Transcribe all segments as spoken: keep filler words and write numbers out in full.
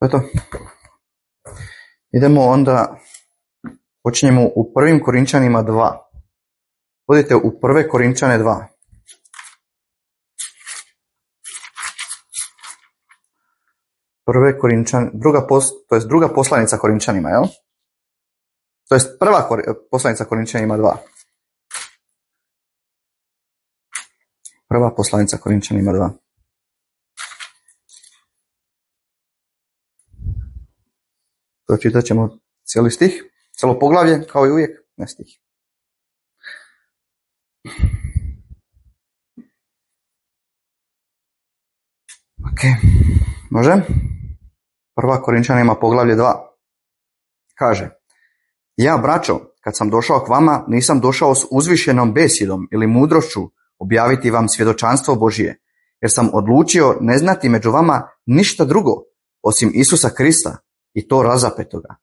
Eto. Idemo onda, počinjemo u prvim Korinčanima dva. Odite u prve Korinčane dva. Prve Korinčan, druga pos, to jest druga poslanica Korinčanima, jel? To jest prva kor, poslanica Korinčanima dva. Prva poslanica Korinčanima dva. Pročitat ćemo cijeli stih, cijelo poglavlje, kao i uvijek, ne stih. Ok, može? Prva Korinčanima poglavlje dva. Kaže, ja, braćo, kad sam došao k vama, nisam došao s uzvišenom besjedom ili mudrošću objaviti vam svjedočanstvo Božije, jer sam odlučio ne znati među vama ništa drugo, osim Isusa Krista i to razapetoga.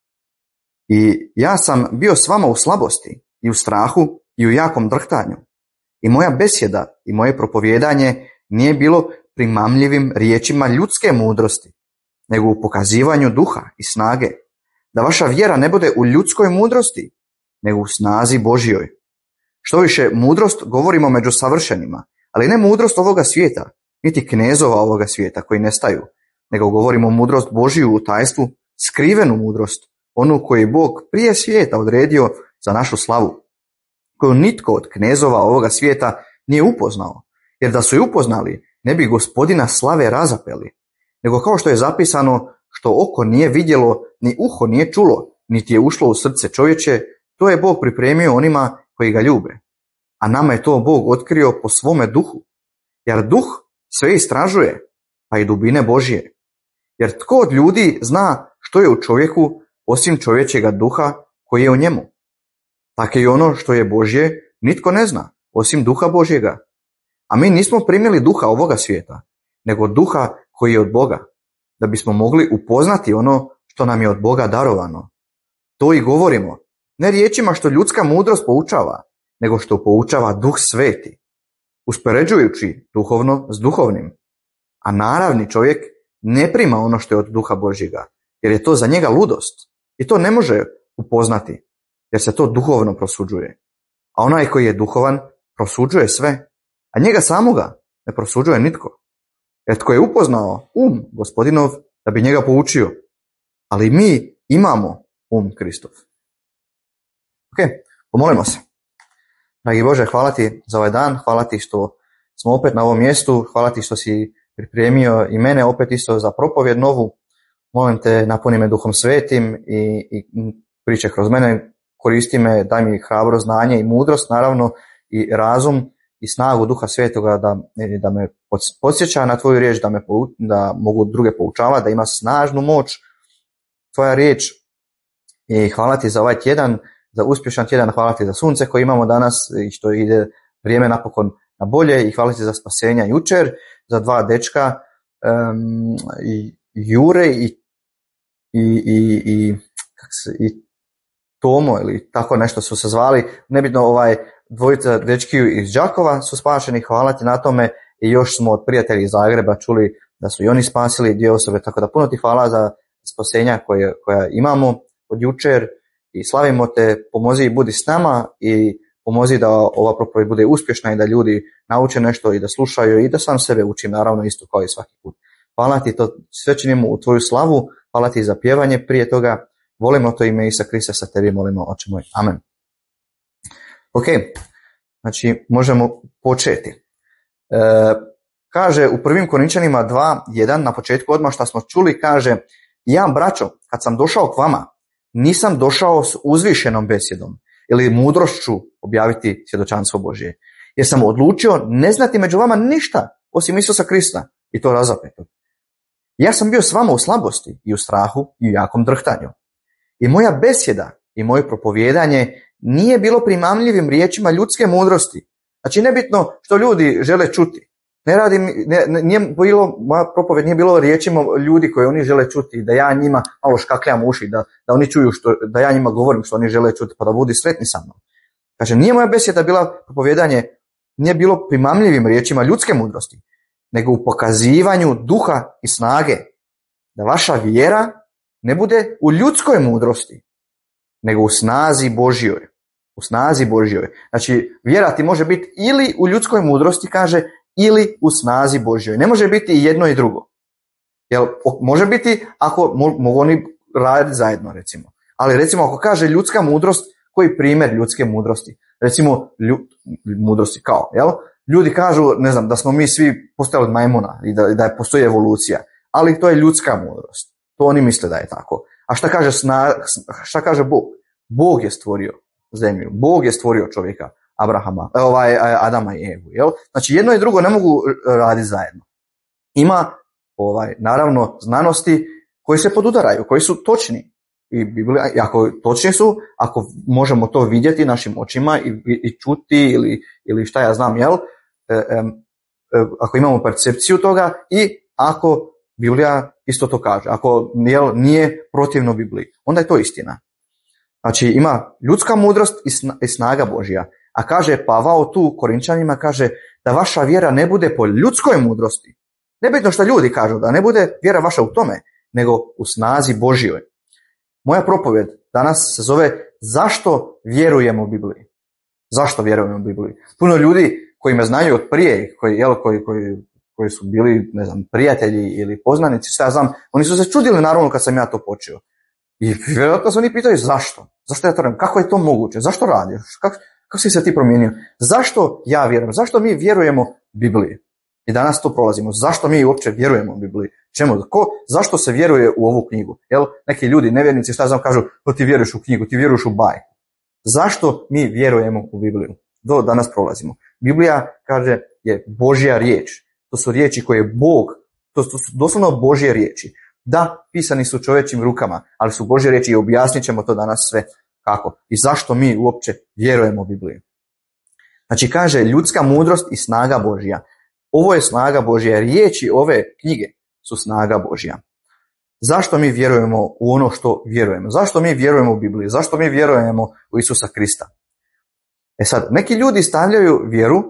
I ja sam bio s vama u slabosti i u strahu i u jakom drhtanju. I moja besjeda i moje propovijedanje nije bilo primamljivim riječima ljudske mudrosti, nego u pokazivanju duha i snage, da vaša vjera ne bude u ljudskoj mudrosti, nego u snazi Božjoj. Što više, mudrost govorimo među savršenima, ali ne mudrost ovoga svijeta, niti knezova ovoga svijeta koji nestaju, nego govorimo mudrost Božju u tajstvu, skrivenu mudrost, onu koju je Bog prije svijeta odredio za našu slavu, koju nitko od knezova ovoga svijeta nije upoznao, jer da su je upoznali, ne bi Gospodina slave razapeli, nego kao što je zapisano, što oko nije vidjelo, ni uho nije čulo, niti je ušlo u srce čovječe, to je Bog pripremio onima koji ga ljube. A nama je to Bog otkrio po svome duhu, jer duh sve istražuje, pa i dubine Božje. Jer tko od ljudi zna što je u čovjeku, osim čovječjega duha koji je u njemu? Tako i ono što je Božje, nitko ne zna, osim duha Božjega. A mi nismo primili duha ovoga svijeta, nego duha koji je od Boga, da bismo mogli upoznati ono što nam je od Boga darovano. To i govorimo, ne riječima što ljudska mudrost poučava, nego što poučava Duh Sveti, uspoređujući duhovno s duhovnim. A naravni čovjek ne prima ono što je od duha Božjega, jer je to za njega ludost i to ne može upoznati, jer se to duhovno prosuđuje. A onaj koji je duhovan prosuđuje sve, a njega samoga ne prosuđuje nitko. Jer tko je upoznao um Gospodinov da bi njega poučio, ali mi imamo um Kristov. Ok, pomolimo se. Dragi Bože, hvala ti za ovaj dan, hvala ti što smo opet na ovom mjestu, hvala ti što si pripremio i mene opet isto za propovjed novu. Molim te, napuni me Duhom Svetim i, i priče kroz mene, koristi me, daj mi hrabro znanje i mudrost, naravno, i razum i snagu Duha Svetoga da, da me podsjeća na tvoju riječ, da, me, da mogu druge poučavati, da ima snažnu moć tvoja riječ. I hvala ti za ovaj tjedan, za uspješan tjedan, hvala ti za sunce koje imamo danas i što ide vrijeme napokon na bolje, i hvala ti za spasenja jučer, za dva dečka, um, i Jure i, i, i, i, kak se, i Tomo ili tako nešto su se zvali, nebitno, ovaj dvojica dečki iz Đakova su spašeni, hvala ti na tome, i još smo od prijatelja iz Zagreba čuli da su i oni spasili dvije osobe, tako da puno ti hvala za spasenja koje, koja imamo od jučer i slavimo te, pomozi i budi s nama i pomozi da ova propovjed bude uspješna i da ljudi nauče nešto i da slušaju i da sam sebe učim, naravno isto kao i svaki put. Hvala ti, to sve činimo u tvoju slavu, hvala ti za pjevanje prije toga, volimo to ime Isusa Krista, sa tebi molimo, Oče moj, amen. Ok, znači možemo početi. E, kaže u prvim Korinčanima dva jedan, na početku odmah što smo čuli, kaže, ja, braćo, kad sam došao k vama, nisam došao s uzvišenom besjedom ili mudrošću objaviti svjedočanstvo Božje, jer sam odlučio ne znati među vama ništa osim Isusa Krista i to razapetog. Ja sam bio s vama u slabosti i u strahu i u jakom drhtanju. I moja besjeda i moje propovijedanje nije bilo primamljivim riječima ljudske mudrosti. Znači, nebitno što ljudi žele čuti. Ne radim, ne, nije bilo, moja propovjed nije bilo riječima ljudi koje oni žele čuti, da ja njima malo škakljam uši, da, da oni čuju što, da ja njima govorim što oni žele čuti, pa da budu sretni sa mnom. Kaže, nije moja besjeda bila propovijedanje, nije bilo primamljivim riječima ljudske mudrosti, nego u pokazivanju duha i snage, da vaša vjera ne bude u ljudskoj mudrosti, nego u snazi Božjoj. U snazi Božjoj. Znači, vjera ti može biti ili u ljudskoj mudrosti, kaže, ili u snazi Božjoj. Ne može biti i jedno i drugo. Jel, može biti ako mogu oni raditi zajedno, recimo. Ali recimo ako kaže ljudska mudrost, koji primjer ljudske mudrosti? Recimo, lju, mudrosti kao, jel? Ljudi kažu, ne znam, da smo mi svi postali od majmuna i da, da postoji evolucija. Ali to je ljudska mudrost. To oni misle da je tako. A šta kaže, sna, šta kaže Bog? Bog je stvorio zemlju. Bog je stvorio čovjeka, Abrahama, ovaj, Adama i Evu. Jel? Znači jedno i drugo ne mogu raditi zajedno. Ima, ovaj, naravno, znanosti koji se podudaraju, koji su točni. I Biblija, ako točni su, ako možemo to vidjeti našim očima i, i, i čuti ili, ili šta ja znam, jel? E, e, e, ako imamo percepciju toga i ako Biblija isto to kaže, ako jel, nije protivno Bibliji, onda je to istina. Znači ima ljudska mudrost i snaga Božja. A kaže Pavao tu Korinčanima, kaže da vaša vjera ne bude po ljudskoj mudrosti. Nebitno što ljudi kažu, da ne bude vjera vaša u tome, nego u snazi Božjoj. Moja propovjed danas se zove zašto vjerujemo Bibliji. Zašto vjerujemo Bibliji? Puno ljudi koji me znaju od prije, koji, jel, koji, koji, koji su bili, ne znam, prijatelji ili poznanici, šta ja znam, oni su se čudili naravno kad sam ja to počeo. I vjerojatno se oni pitaju zašto? Zašto ja to radim? Kako je to moguće? Zašto radiš? Kako, kako si se ti promijenio? Zašto ja vjerujem? Zašto mi vjerujemo Bibliji? I danas to prolazimo. Zašto mi uopće vjerujemo Bibliji? Čemu? Ko, zašto se vjeruje u ovu knjigu? Jel? Neki ljudi, nevjernici, šta znam, kažu, to ti vjeruješ u knjigu, ti vjeruješ u bajku. Zašto mi vjerujemo u Bibliju? Do danas prolazimo. Biblija, kaže, je Božja riječ. To su riječi koje je Bog, to su doslovno Božje riječi. Da, pisani su čovječim rukama, ali su Božje riječi i objasnit ćemo to danas sve kako. I zašto mi uopće vjerujemo u Bibliju. Znači kaže ljudska mudrost i snaga Božja. Ovo je snaga Božja, riječi ove knjige su snaga Božja. Zašto mi vjerujemo u ono što vjerujemo? Zašto mi vjerujemo u Bibliju? Zašto mi vjerujemo u Isusa Krista? E sad, neki ljudi stavljaju vjeru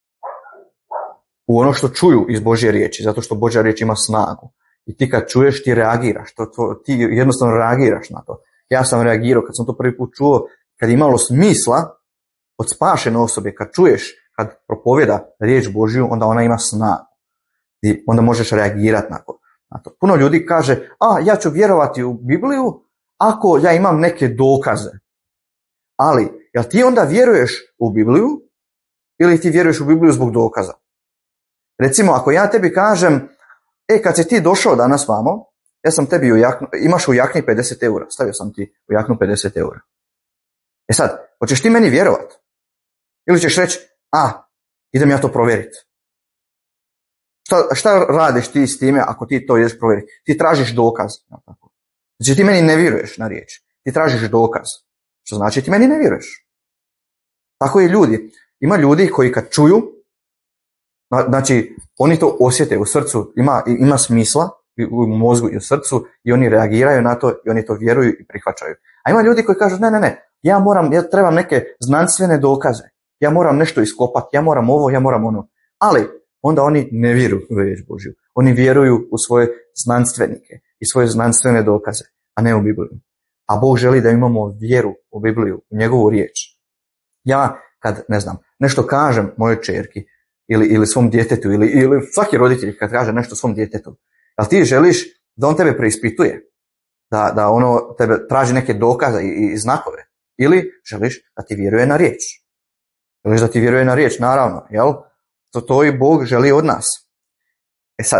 u ono što čuju iz Božje riječi, zato što Božja riječ ima snagu. I ti kad čuješ, ti reagiraš, to, to, ti jednostavno reagiraš na to. Ja sam reagirao kad sam to prvi put čuo, kad je imalo smisla od spašene osobe, kad čuješ, kad propovjeda riječ Božju, onda ona ima snagu. I onda možeš reagirati na to. Na to. Puno ljudi kaže, a ja ću vjerovati u Bibliju ako ja imam neke dokaze. Ali, jel ti onda vjeruješ u Bibliju ili ti vjeruješ u Bibliju zbog dokaza? Recimo, ako ja tebi kažem, e, kad si ti došao danas vamo, ja sam tebi u jaknu, imaš u jakni pedeset eura, stavio sam ti u jaknu pedeset eura. E sad, hoćeš ti meni vjerovat? Ili ćeš reći, a, idem ja to provjeriti. Šta, šta radiš ti s time ako ti to ideš provjeriti? Ti tražiš dokaz. Znači ti meni ne vjeruješ na riječ. Ti tražiš dokaz. Što znači ti meni ne vjeruješ. Tako i ljudi. Ima ljudi koji kad čuju, znači oni to osjete u srcu, ima, ima smisla u mozgu i u srcu i oni reagiraju na to i oni to vjeruju i prihvaćaju. A ima ljudi koji kažu ne, ne, ne, ja moram, ja trebam neke znanstvene dokaze. Ja moram nešto iskopati, ja moram ovo, ja moram ono. Ali onda oni ne vjeruju u riječ Božju. Oni vjeruju u svoje znanstvenike i svoje znanstvene dokaze, a ne u Bibliju. A Bog želi da imamo vjeru u Bibliju, u njegovu riječ. Ja kad, ne znam, nešto kažem mojoj čerki ili, ili svom djetetu ili, ili svaki roditelj kad kaže nešto svom djetetu, ali ti želiš da on tebe preispituje, da, da ono tebe traži neke dokaze i, i znakove, ili želiš da ti vjeruje na riječ. Želiš da ti vjeruje na riječ, naravno, jel? To, to i Bog želi od nas. E sad,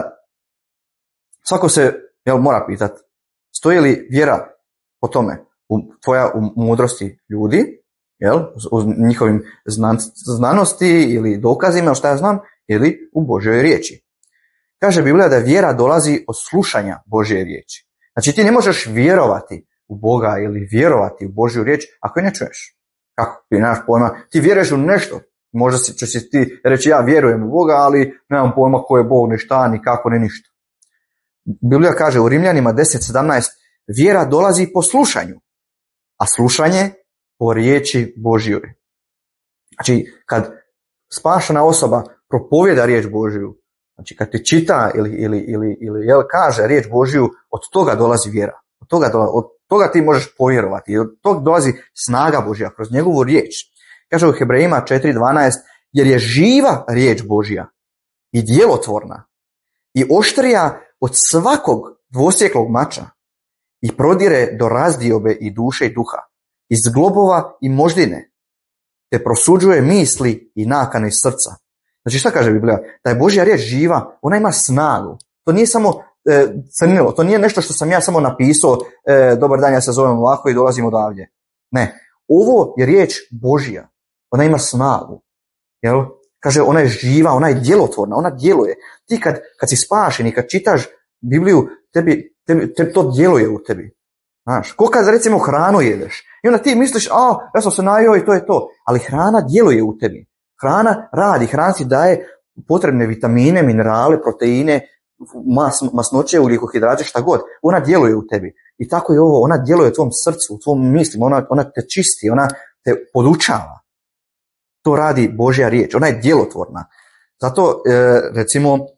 svako se jel, mora pitati, stoji li vjera po tome, u, tvoja u mudrosti ljudi, jel, u njihovim znan, znanosti ili dokazima, šta ja znam, ili u Božjoj riječi. Kaže Biblija da vjera dolazi od slušanja Božje riječi. Znači ti ne možeš vjerovati u Boga ili vjerovati u Božju riječ ako je ne čuješ. Kako? Ti nemaš pojma. Ti vjeruješ u nešto. Možda će si ti reći ja vjerujem u Boga, ali nemam pojma ko je Bog, ni šta, ni kako, ni ništa. Biblija kaže u Rimljanima deset sedamnaest, vjera dolazi po slušanju, a slušanje po riječi Božjoj. Znači, kad spašena osoba propovjeda riječ Božju, Znači kad ti čita ili, ili, ili, ili jel, kaže riječ Božju, od toga dolazi vjera. Od toga, dolazi, od toga ti možeš povjerovati. Od toga dolazi snaga Božja kroz njegovu riječ. Kaže u Hebrejima četiri dvanaest, jer je živa riječ Božja i djelotvorna i oštrija od svakog dvosjeklog mača i prodire do razdiobe i duše i duha, iz zglobova i moždine, te prosuđuje misli i nakane srca. Znači šta kaže Biblija? Da je Božja riječ živa, ona ima snagu. To nije samo e, crnilo, to nije nešto što sam ja samo napisao, e, dobar dan, ja se zovem ovako i dolazim odavdje. Ne, ovo je riječ Božja, ona ima snagu. Jel? Kaže, ona je živa, ona je djelotvorna, ona djeluje. Ti kad, kad si spašen i kad čitaš Bibliju, tebi, tebi, tebi to djeluje u tebi. Znaš, ko kad recimo hranu jedeš i onda ti misliš, a ja sam se najeo i to je to, ali hrana djeluje u tebi. Hrana radi, hrana ti daje potrebne vitamine, minerale, proteine, mas, masnoće, ugljikohidrate, šta god. Ona djeluje u tebi. I tako je ovo, ona djeluje u tvom srcu, u tvom mislima, ona, ona te čisti, ona te podučava. To radi Božja riječ, ona je djelotvorna. Zato, e, recimo, e,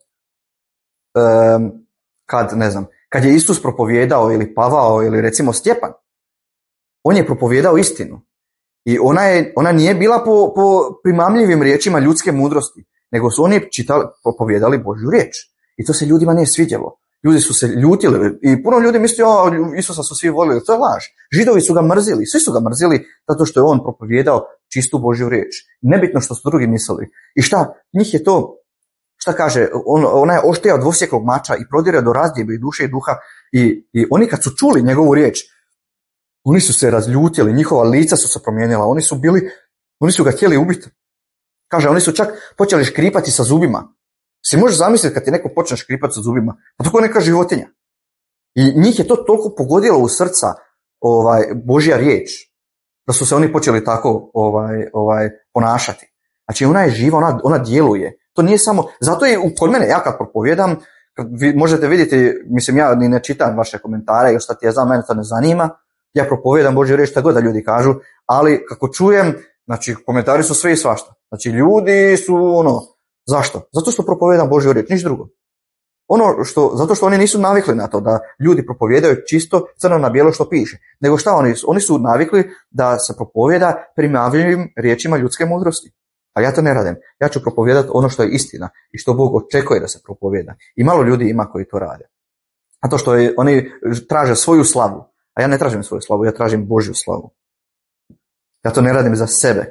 kad, ne znam, kad je Isus propovijedao ili Pavao ili recimo Stjepan, on je propovijedao istinu. I ona, je, ona nije bila po, po primamljivim riječima ljudske mudrosti, nego su oni čitali, propovijedali Božju riječ. I to se ljudima nije svidjelo. Ljudi su se ljutili i puno ljudi misli, o, Isusa su svi volili. To je laž. Židovi su ga mrzili, svi su ga mrzili zato što je on propovijedao čistu Božju riječ. Nebitno što su drugi mislili. I šta? Njih je to, šta kaže, on, ona je oštrija od dvosjeklog mača i prodire do razdjebe i duše i duha. I, I oni kad su čuli njegovu riječ, oni su se razljutili, njihova lica su se promijenila, oni su bili, oni su ga htjeli ubiti. Kaže, oni su čak počeli škripati sa zubima. Si možeš zamisliti kad ti neko počne škripati sa zubima, pa tako neka životinja. I njih je to toliko pogodilo u srca ovaj, Božja riječ, da su se oni počeli tako ovaj, ovaj, ponašati. Znači ona je živa, ona, ona djeluje. To nije samo, zato je kod mene, ja kad propovjedam, vi možete vidjeti, mislim ja ni ne čitam vaše komentare, još šta ti ja znam, mene to ne zanima, ja propovjedam Božju riječ, šta god da ljudi kažu, ali kako čujem, znači komentari su sve i svašta. Znači ljudi su ono, zašto? Zato što propovjedam Božju riječ, niš drugo. Ono što, zato što oni nisu navikli na to da ljudi propovjedaju čisto crno na bijelo što piše. Nego šta oni su? Oni su navikli da se propovjeda primamljivim riječima ljudske mudrosti. A ja to ne radim. Ja ću propovjedati ono što je istina i što Bog očekuje da se propovjeda. I malo ljudi ima koji to rade. A to što je, oni traže svoju slavu. A ja ne tražim svoju slavu, ja tražim Božju slavu. Ja to ne radim za sebe.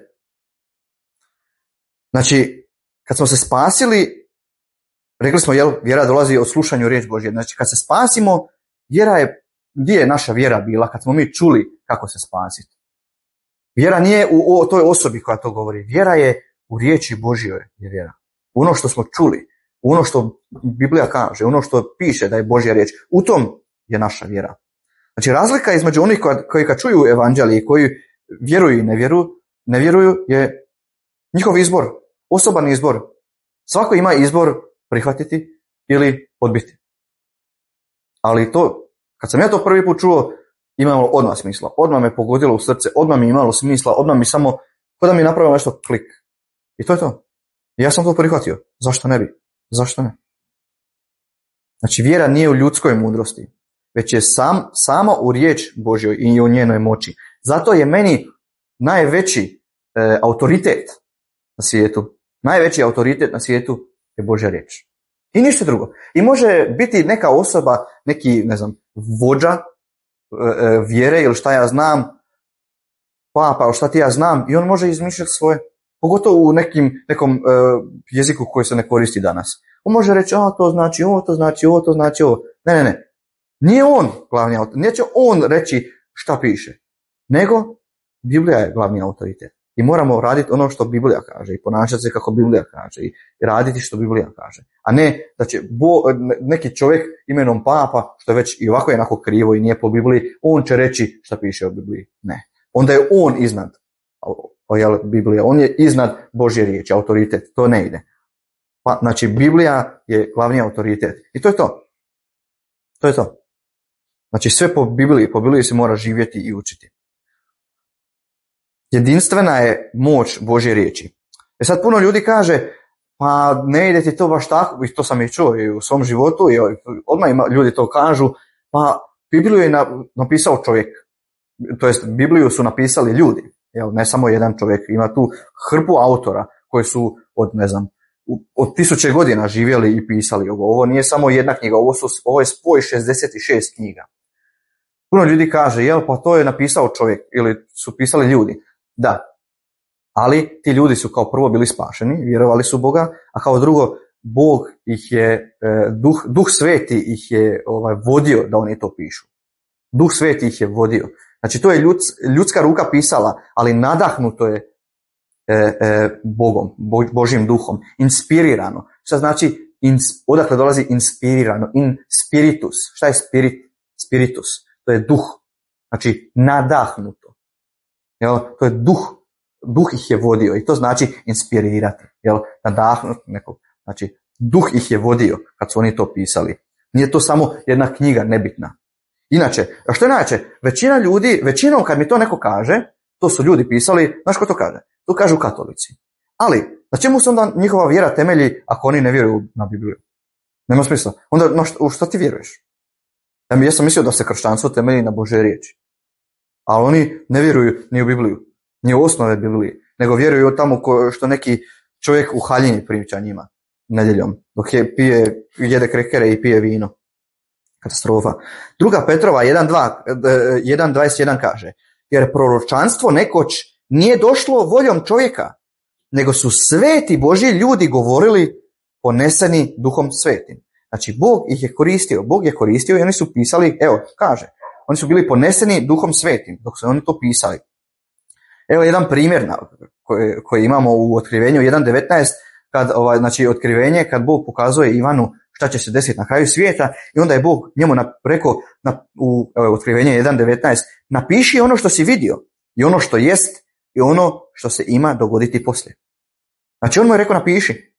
Znači, kad smo se spasili, rekli smo, jel, vjera dolazi od slušanju riječ Božje. Znači, kad se spasimo, vjera je, gdje je naša vjera bila kad smo mi čuli kako se spasiti? Vjera nije u, u toj osobi koja to govori. Vjera je u riječi Božjoj je vjera. U ono što smo čuli, u ono što Biblija kaže, ono što piše da je Božja riječ. U tom je naša vjera. Znači, razlika između onih koji kad čuju evanđelje i koji vjeruju i ne vjeruju, ne vjeruju je njihov izbor, osoban izbor. Svako ima izbor prihvatiti ili odbiti. Ali to, kad sam ja to prvi put čuo, imalo odmah smisla. Odmah me pogodilo u srce, odmah mi imalo smisla, odmah mi samo, kao da mi napravilo nešto klik. I to je to. I ja sam to prihvatio. Zašto ne bi? Zašto ne? Znači, vjera nije u ljudskoj mudrosti, već je sam, samo u riječ Božjoj i u njenoj moći. Zato je meni najveći e, autoritet na svijetu, najveći autoritet na svijetu je Božja riječ. I ništa drugo. I može biti neka osoba, neki, ne znam, vođa e, e, vjere ili šta ja znam, papa ili šta ti ja znam, i on može izmišljati svoje, pogotovo u nekim, nekom e, jeziku koji se ne koristi danas. On može reći, a to znači ovo, to znači ovo, to znači ovo. Ne, ne, ne. Nije on glavni autoritet, neće on reći šta piše, nego Biblija je glavni autoritet. I moramo raditi ono što Biblija kaže i ponašati se kako Biblija kaže i raditi što Biblija kaže. A ne da će bo, neki čovjek imenom papa, što je već i ovako jednako krivo i nije po Bibliji, on će reći šta piše o Bibliji. Ne. Onda je on iznad Biblije, on je iznad Božje riječi, autoritet. To ne ide. Pa, znači, Biblija je glavni autoritet. I to je to. To je to. Znači, sve po Bibliji, po Bibliji se mora živjeti i učiti. Jedinstvena je moć Božje riječi. E sad puno ljudi kaže, pa ne ide ti to baš tako, i to sam i čuo i u svom životu, i odmah ima, ljudi to kažu, pa Bibliju je napisao čovjek, to jest Bibliju su napisali ljudi, jel, ne samo jedan čovjek, ima tu hrpu autora koji su od, ne znam, od tisuće godina živjeli i pisali ovo. Ovo nije samo jedna knjiga, ovo, su, ovo je spoj šezdeset šest knjiga. Puno ljudi kaže, jel, pa to je napisao čovjek ili su pisali ljudi. Da, ali ti ljudi su kao prvo bili spašeni, vjerovali su Boga, a kao drugo, Bog ih je, duh, duh sveti ih je ovaj, vodio da oni to pišu. Duh sveti ih je vodio. Znači to je ljud, ljudska ruka pisala, ali nadahnuto je e, e, Bogom, Bo, Božjim duhom, inspirirano. Šta znači, ins, odakle dolazi inspirirano? In spiritus. Šta je spirit? Spiritus. To je duh. Znači nadahnuto. Jel? To je duh. Duh ih je vodio i to znači inspirirati. Jel? Nadahnuti nekog. Znači duh ih je vodio kad su oni to pisali. Nije to samo jedna knjiga nebitna. Inače, a što je inače, većina ljudi, većinom kad mi to neko kaže, to su ljudi pisali, znaš ko to kaže? To kažu katolici. Ali, na čemu se onda njihova vjera temelji ako oni ne vjeruju na Bibliju? Nema smisla. Onda, na što, u što ti vjeruješ? Ja, ja sam mislio da se kršćanstvo temelji na Božje riječi. Ali oni ne vjeruju ni u Bibliju, ni u osnove Biblije, nego vjeruju tamo ko, što neki čovjek u haljini priča njima nedjeljom, dok je pije, jede krekere i pije vino. Katastrofa. Druga Petrova jedan dvadeset jedan kaže, jer proročanstvo nekoć nije došlo voljom čovjeka, nego su sveti Božji ljudi govorili poneseni duhom svetim. Znači Bog ih je koristio, Bog je koristio i oni su pisali, evo kaže, oni su bili poneseni duhom svetim dok su oni to pisali. Evo jedan primjer koji, koji imamo u Otkrivenju jedan devetnaest, kad ovaj, znači otkrivenje kad Bog pokazuje Ivanu šta će se desiti na kraju svijeta i onda je Bog njemu na, rekao na, u evo, Otkrivenje jedan devetnaest, napiši ono što si vidio i ono što jest i ono što se ima dogoditi poslije. Znači on mu je rekao napiši.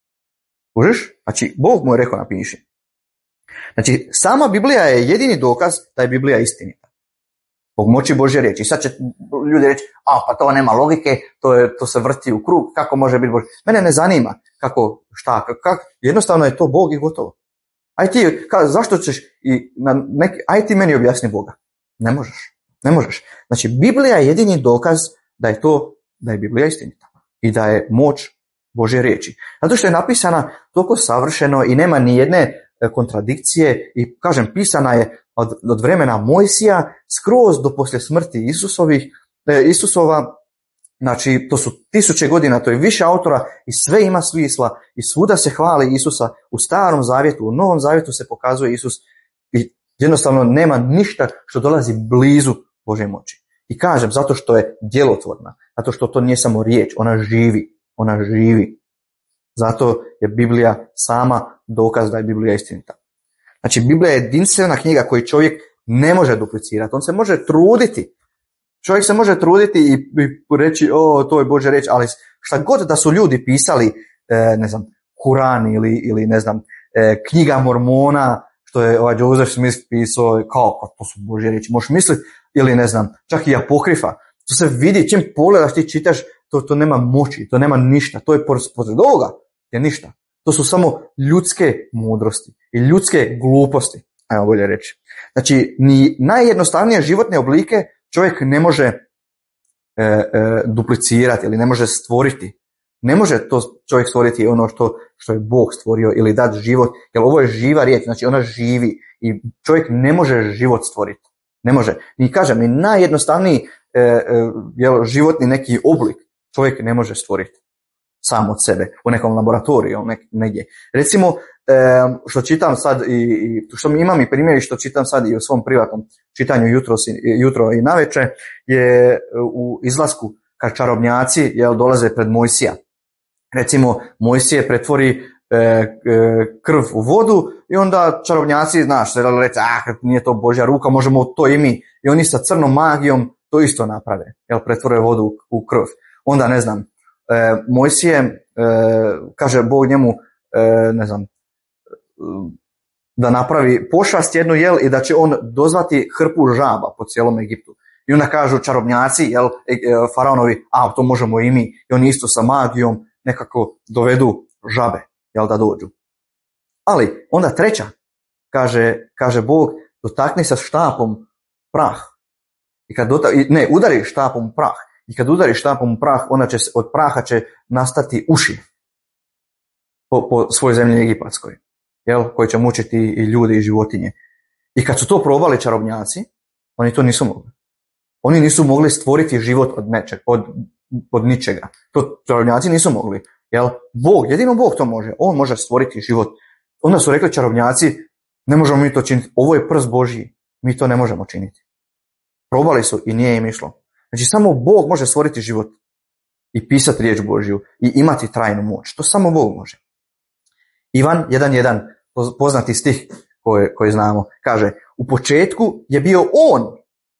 Kužiš? Znači Bog mu je rekao napiši. Znači sama Biblija je jedini dokaz da je Biblija istinita. Zbog moći Božje riječi. Sad će ljudi reći, a pa to nema logike, to, je, to se vrti u krug, kako može biti Božje? Mene ne zanima kako, šta, kako, jednostavno je to Bog i gotovo. Aj ti, ka, zašto ćeš, i na neki, aj ti meni objasni Boga. Ne možeš, ne možeš. Znači Biblija je jedini dokaz da je to, da je Biblija istinita i da je moć Božje riječi. Zato što je napisana toliko savršeno i nema ni jedne kontradikcije i kažem pisana je od, od vremena Mojsija skroz do poslije smrti Isusovih, e, Isusova, znači to su tisuće godina, to je više autora i sve ima smisla i svuda se hvali Isusa, u Starom zavjetu, u Novom zavjetu se pokazuje Isus i jednostavno nema ništa što dolazi blizu Božje moći. I kažem zato što je djelotvorna, zato što to nije samo riječ, ona živi, ona živi. Zato je Biblija sama dokaz da je Biblija istinita. Znači, Biblija je jedinstvena knjiga koju čovjek ne može duplicirati. On se može truditi. Čovjek se može truditi i, i reći, o, to je Božja riječ, ali šta god da su ljudi pisali, e, ne znam, Kuran ili, ili ne znam, e, knjiga Mormona, što je ovaj Joseph Smith pisao, kao, to su Božje riječi, možeš misliti, ili ne znam, čak i Apokrifa. To se vidi, čim pogledaš, ti čitaš, to, to nema moći, to nema ništa, to je pored ovoga, je ništa. To su samo ljudske mudrosti i ljudske gluposti, ajmo bolje reći. Znači, ni najjednostavnije životne oblike čovjek ne može e, e, duplicirati ili ne može stvoriti. Ne može to čovjek stvoriti ono što, što je Bog stvorio ili dati život, jer ovo je živa riječ, znači ona živi i čovjek ne može život stvoriti. Ne može. Ni kažem, ni najjednostavniji e, e, jel, životni neki oblik čovjek ne može stvoriti sam od sebe u nekom laboratoriju negdje. Recimo, e, što čitam sad i, i što imam i primjeri što čitam sad i u svom privatnom čitanju jutro, jutro i navečer je u izlasku kad čarobnjaci jel, dolaze pred Mojsija. Recimo, Mojsije pretvori e, e, krv u vodu i onda čarobnjaci, znaš, se reći, ah, nije to Božja ruka, možemo to i mi. I oni sa crnom magijom to isto naprave, jel, pretvore vodu u, u krv. Onda, ne znam, e, Mojsije, e, kaže Bog njemu, e, ne znam, da napravi pošast jednu, jel, i da će on dozvati hrpu žaba po cijelom Egiptu. I onda kažu čarobnjaci, jel, faraonovi, a to možemo i mi. I oni isto sa magijom nekako dovedu žabe, jel, da dođu. Ali onda treća, kaže, kaže Bog, dotakni se štapom prah. I kad dota, ne, udari štapom prah. I kad udari štapom prah, onda će, od praha će nastati uši po, po svojoj zemlji egipatskoj, jel, koji će mučiti i ljudi i životinje. I kad su to probali čarobnjaci, oni to nisu mogli. Oni nisu mogli stvoriti život od, nečeg, od, od ničega. To čarobnjaci nisu mogli. Jel? Bog, jedino Bog to može. On može stvoriti život. Onda su rekli čarobnjaci, ne možemo mi to činiti. Ovo je prst Božji. Mi to ne možemo činiti. Probali su i nije im išlo. Znači samo Bog može stvoriti život i pisati riječ Božju i imati trajnu moć. To samo Bog može. Ivan jedan jedan, poznati stih koji, koji znamo, kaže, u početku je bio on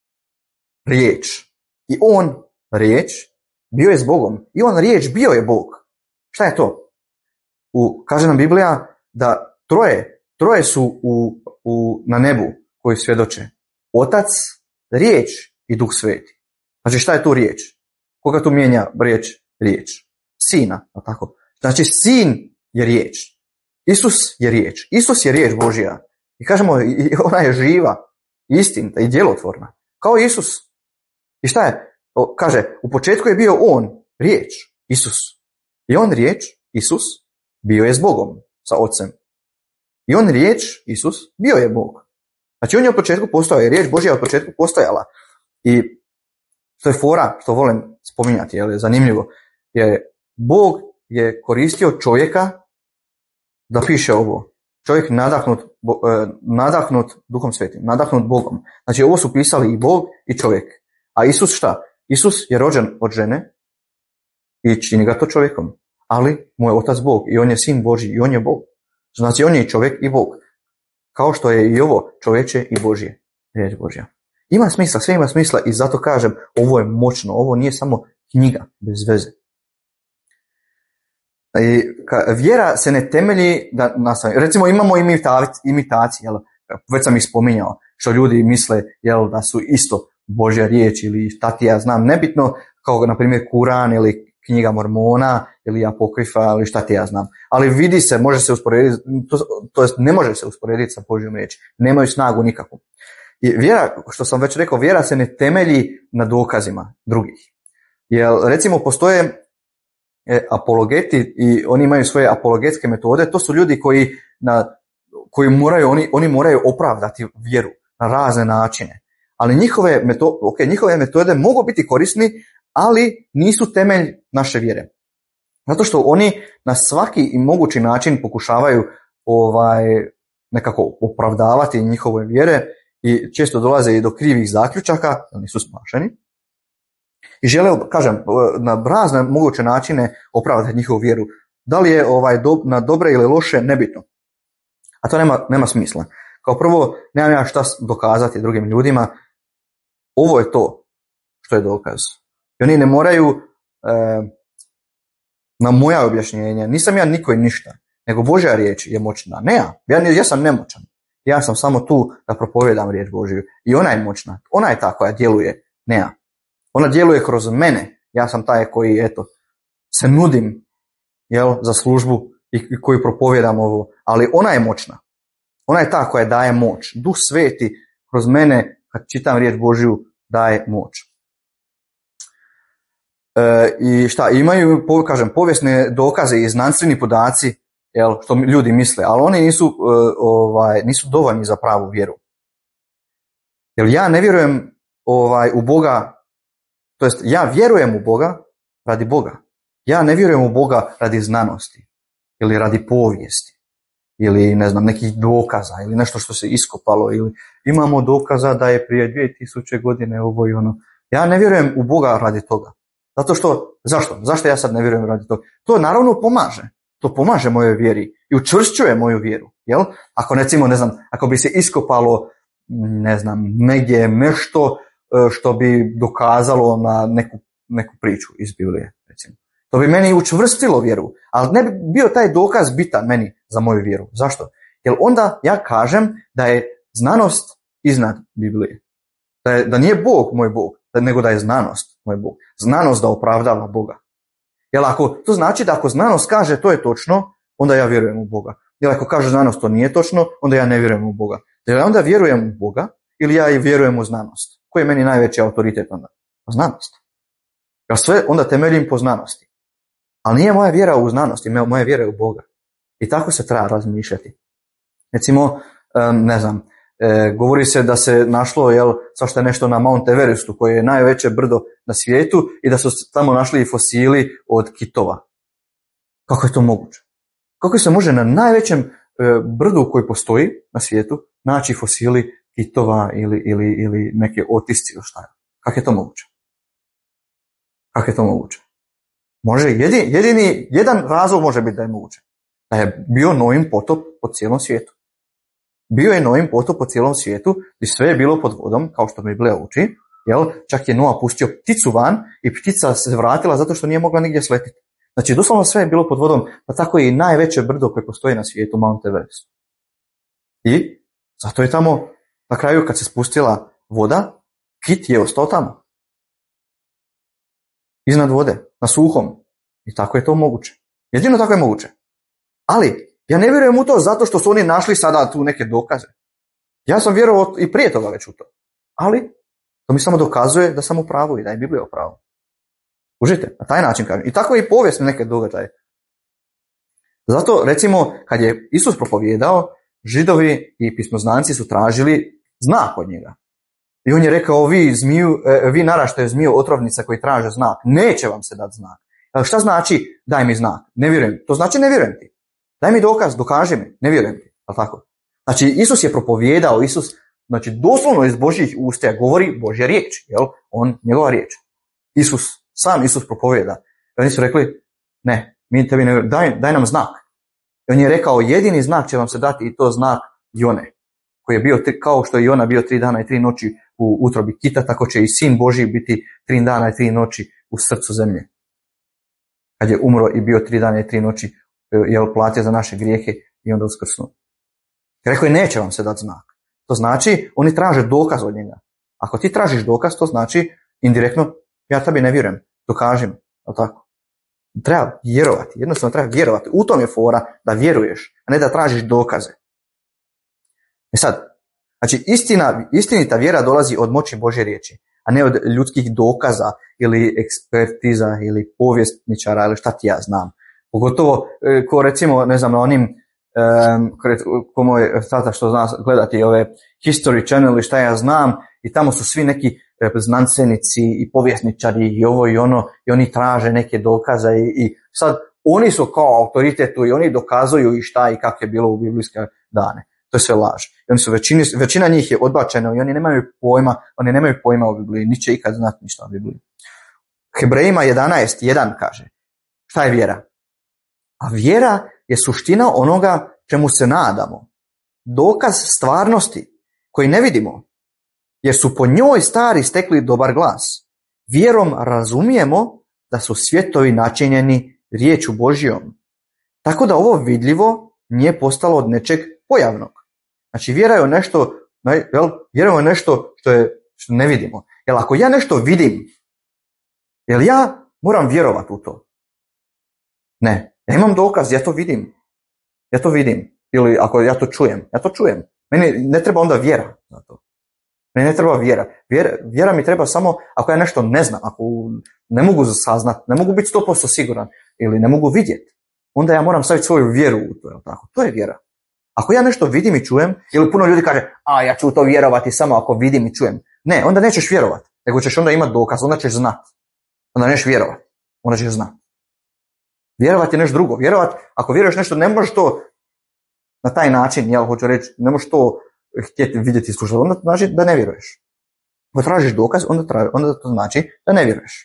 riječ. I on, riječ, bio je s Bogom. I on, riječ, bio je Bog. Šta je to? U, kaže nam Biblija da troje, troje su u, u, na nebu koji svjedoče. Otac, riječ i Duh Sveti. Znači šta je tu riječ? Koga tu mijenja riječ? Riječ. Sina, tako? Znači sin je riječ. Isus je riječ. Isus je riječ Božja. I kažemo, ona je živa, istinita i djelotvorna. Kao Isus. I šta je? O, kaže, u početku je bio on, riječ, Isus. I on, riječ, Isus, bio je s Bogom, sa Otcem. I on, riječ, Isus, bio je Bog. Znači on je od početku postojao, riječ Božja je od početku postojala. I što je fora, što volim spominjati, je zanimljivo, je Bog je koristio čovjeka da piše ovo. Čovjek nadahnut, nadahnut Duhom Svetim, nadahnut Bogom. Znači ovo su pisali i Bog i čovjek. A Isus šta? Isus je rođen od žene i čini ga to čovjekom. Ali mu je otac Bog i on je sin Božji i on je Bog. Znači on je i čovjek i Bog. Kao što je i ovo čovječe i Božje. Riječ Božja. Ima smisla, sve ima smisla i zato kažem ovo je moćno. Ovo nije samo knjiga bez veze. I vjera se ne temelji da nastavi. Recimo imamo imitacije, jel? Već sam ih spominjao, što ljudi misle, jel, da su isto Božja riječ ili šta ti ja znam, nebitno, kao na primjer Kuran ili knjiga Mormona ili Apokrifa ili šta ti ja znam. Ali vidi se, može se usporediti, to, to jest ne može se usporediti sa Božjom riječi. Nemaju snagu nikakvu. I vjera, što sam već rekao, vjera se ne temelji na dokazima drugih. Jer recimo postoje apologeti i oni imaju svoje apologetske metode, to su ljudi koji, na, koji moraju, oni, oni moraju opravdati vjeru na razne načine. Ali njihove metode, okay, njihove metode mogu biti korisni, ali nisu temelj naše vjere. Zato što oni na svaki i mogući način pokušavaju ovaj, nekako opravdavati njihove vjere i često dolaze i do krivih zaključaka, nisu spašeni. I žele, kažem, na razne moguće načine opravdati njihovu vjeru. Da li je ovaj do, na dobre ili loše, nebitno. A to nema, nema smisla. Kao prvo, nemam ja šta dokazati drugim ljudima. Ovo je to što je dokaz. I oni ne moraju e, na moja objašnjenja. Nisam ja niko i ništa. Nego Božja riječ je moćna. Ne ja. Ja, ja sam nemoćan. Ja sam samo tu da propovijedam riječ Božju. I ona je moćna. Ona je ta koja djeluje. Ne ja. Ona djeluje kroz mene. Ja sam taj koji, eto, se nudim, jel, za službu i koji propovijedam ovo. Ali ona je moćna. Ona je ta koja daje moć. Duh Sveti kroz mene, kad čitam riječ Božju, daje moć. E, I šta, imaju, kažem, povijesne dokaze i znanstveni podaci, jel, što ljudi misle, ali oni nisu, ovaj, nisu dovoljni za pravu vjeru. Jer ja ne vjerujem ovaj, u Boga, to jest ja vjerujem u Boga radi Boga. Ja ne vjerujem u Boga radi znanosti ili radi povijesti ili ne znam nekih dokaza ili nešto što se iskopalo ili imamo dokaza da je prije dvije tisuće godine ovo i ono. Ja ne vjerujem u Boga radi toga. Zato što, zašto? Zašto ja sad ne vjerujem radi toga? To naravno pomaže. To pomaže mojoj vjeri i učvršćuje moju vjeru. Jel? Ako recimo, ne znam, ako bi se iskopalo, ne znam, negdje nešto što bi dokazalo na neku, neku priču iz Biblije, recimo. To bi meni učvrstilo vjeru, ali ne bi bio taj dokaz bitan meni za moju vjeru. Zašto? Jer onda ja kažem da je znanost iznad Biblije. Da, je, da nije Bog moj Bog, nego da je znanost moj Bog. Znanost da opravdava Boga. Jer ako, to znači da ako znanost kaže to je točno, onda ja vjerujem u Boga. Jer ako kaže znanost to nije točno, onda ja ne vjerujem u Boga. Jer ja onda vjerujem u Boga ili ja i vjerujem u znanost. Koji je meni najveći autoritet onda? Znanost. Ja sve onda temeljim po znanosti. Ali nije moja vjera u znanosti, moja vjera je u Boga. I tako se treba razmišljati. Recimo, ne znam, govori se da se našlo, jel, svašta je nešto na Mount Everestu, koje je najveće brdo na svijetu, i da su tamo našli fosili od kitova. Kako je to moguće? Kako se može na najvećem brdu koji postoji na svijetu naći fosili kitova ili, ili, ili neke otisci ili šta je? Kako je to moguće? Kako je to moguće? Može, jedini, jedini, jedan razlog može biti da je moguće. Da je bio Noin potop po cijelom svijetu. Bio je Noin potop po cijelom svijetu i sve je bilo pod vodom, kao što Biblija uči. Jel? Čak je Noa pustio pticu van i ptica se vratila zato što nije mogla nigdje sletiti. Znači, doslovno sve je bilo pod vodom, pa tako je i najveće brdo koje postoji na svijetu, Mount Everest. I zato je tamo, na kraju kad se spustila voda, kit je ostao tamo. Iznad vode, na suhom. I tako je to moguće. Jedino tako je moguće. Ali, ja ne vjerujem u to zato što su oni našli sada tu neke dokaze. Ja sam vjerovao i prije toga već u to. Ali, to mi samo dokazuje da sam u pravu i da je Biblija u pravu. Užite, na taj način kažem. I tako je i povijesne neke događaje. Zato, recimo, kad je Isus propovijedao, Židovi i pismoznanci su tražili znak od njega. I on je rekao, vi, zmiju, vi naraštaje zmiju otrovnica koji traže znak. Neće vam se dati znak. Šta znači daj mi znak? Ne vjerujem. To znači ne vjerujem ti. Daj mi dokaz, dokaži mi. Ne vjerujem ti. Ali tako? Znači, Isus je propovijedao, Isus, znači, doslovno iz Božjih usta govori Božja riječ. Jel? On, njegova riječ. Isus, sam Isus propovijeda. I oni su rekli, ne, mi tebi ne vjerujemo, daj, daj nam znak. I on je rekao, jedini znak će vam se dati i to znak Jone, koji je bio, kao što je Jona bio tri dana i tri noći u utrobi kita, tako će i sin Božji biti tri dana i tri noći u srcu zemlje. Kad je umro i bio tri dana i tri noći, je platio za naše grijehe i onda uskrsnuo. Rekao je, neće vam se dati znak. To znači, oni traže dokaz od njega. Ako ti tražiš dokaz, to znači, indirektno, ja tebi ne vjerujem, dokaži mi. Tako? Treba vjerovati, jednostavno treba vjerovati. U tom je fora da vjeruješ, a ne da tražiš dokaze. I sad, znači istina, istinita vjera dolazi od moći Božje riječi, a ne od ljudskih dokaza ili ekspertiza ili povjesničara ili šta ti ja znam. Pogotovo, ko recimo, ne znam, na onim, um, ko moj tata što zna gledati ove History Channel i šta ja znam, i tamo su svi neki znanstvenici i povjesničari i ovo i ono, i oni traže neke dokaze i, i sad oni su kao autoritetu i oni dokazuju i šta i kako je bilo u biblijske dane. To je sve laž. I oni su većini, većina njih je odbačena i oni nemaju pojma, oni nemaju pojma o Bibliji, niće ikad znati ništa o Bibliji. Hebrejima jedanaest jedan kaže, šta je vjera? A vjera je suština onoga čemu se nadamo. Dokaz stvarnosti koji ne vidimo, jer su po njoj stari stekli dobar glas. Vjerom razumijemo da su svjetovi načinjeni riječu Božjom. Tako da ovo vidljivo nije postalo od nečeg pojavnog. Znači vjera je nešto, jel, vjera je nešto što, je, što ne vidimo. Jer ako ja nešto vidim, jel ja moram vjerovati u to? Ne, ja imam dokaz, ja to vidim. Ja to vidim. Ili ako ja to čujem, ja to čujem. Meni ne treba onda vjera za to. Meni ne treba vjera. vjera. Vjera mi treba samo ako ja nešto ne znam, ako ne mogu saznati, ne mogu biti sto posto siguran ili ne mogu vidjeti, onda ja moram staviti svoju vjeru u to. Tako? To je vjera. Ako ja nešto vidim i čujem, ili puno ljudi kaže, a ja ću to vjerovati samo ako vidim i čujem. Ne, onda nećeš vjerovati, nego ćeš onda imati dokaz, onda ćeš znati. Onda nećeš vjerovati, onda ćeš znati. Vjerovati je nešto drugo. Vjerovati, ako vjeruješ nešto, ne možeš to na taj način, ja hoću reći, ne možeš to htjeti vidjeti i slušati, onda to znači da ne vjeruješ. Ako tražiš dokaz, onda, traži, onda to znači da ne vjeruješ.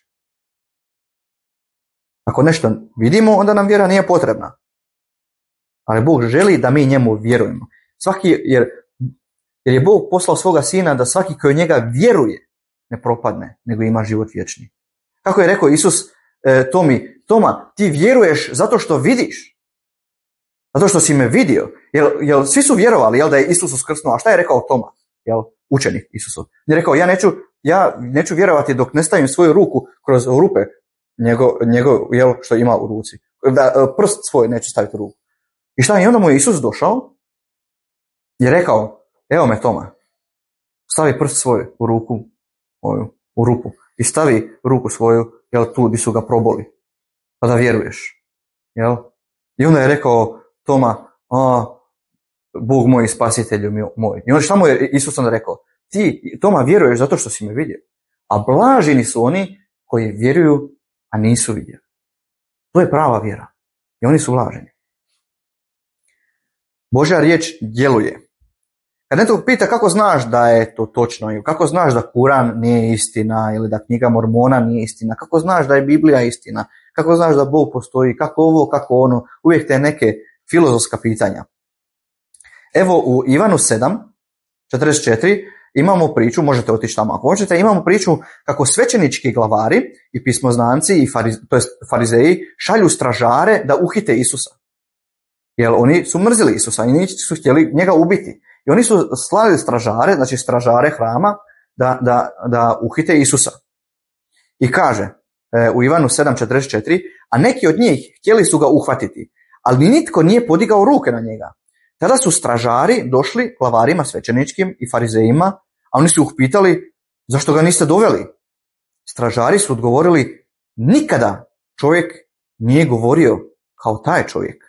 Ako nešto vidimo, onda nam vjera nije potrebna. Ali Bog želi da mi njemu vjerujemo. Svaki, jer, jer je Bog poslao svoga sina da svaki koji u njega vjeruje ne propadne, nego ima život vječni. Kako je rekao Isus e, Tomi, Toma, ti vjeruješ zato što vidiš. Zato što si me vidio. Jel, jel, svi su vjerovali jel, da je Isus uskrsnuo. A šta je rekao Toma? Jel, učenik Isusov. Je rekao, ja neću, ja neću vjerovati dok ne stavim svoju ruku kroz rupe njegov, njegov jel, što ima u ruci. Da, prst svoj neće staviti u ruku. I šta, i onda mu je Isus došao i rekao, evo me Toma, stavi prst svoj u ruku, moju, u rupu, i stavi ruku svoju, jel, tu gdje su ga proboli, pa da vjeruješ. Jel? I onda je rekao Toma, a, Bog moj i spasitelju moj. I onda šta mu je Isus onda rekao? Ti, Toma, vjeruješ zato što si me vidio. A blaženi su oni koji vjeruju, a nisu vidjeli. To je prava vjera. I oni su blaženi. Božja riječ djeluje. Kad netko pita kako znaš da je to točno, ili kako znaš da Kuran nije istina, ili da knjiga Mormona nije istina, kako znaš da je Biblija istina, kako znaš da Bog postoji, kako ovo, kako ono, uvijek te neke filozofska pitanja. Evo u Ivanu sedam četrdeset četiri imamo priču, možete otići tamo ako hoćete, imamo priču kako svećenički glavari i pismoznanci, i fariz, to jest farizeji, šalju stražare da uhite Isusa. Jer oni su mrzili Isusa i nisu htjeli njega ubiti. I oni su slali stražare, znači stražare hrama, da, da, da uhite Isusa. I kaže e, u Ivanu sedam četrdeset četiri, a neki od njih htjeli su ga uhvatiti, ali nitko nije podigao ruke na njega. Tada su stražari došli glavarima svećeničkim i farizejima, a oni su ih pitali, zašto ga niste doveli? Stražari su odgovorili, nikada čovjek nije govorio kao taj čovjek.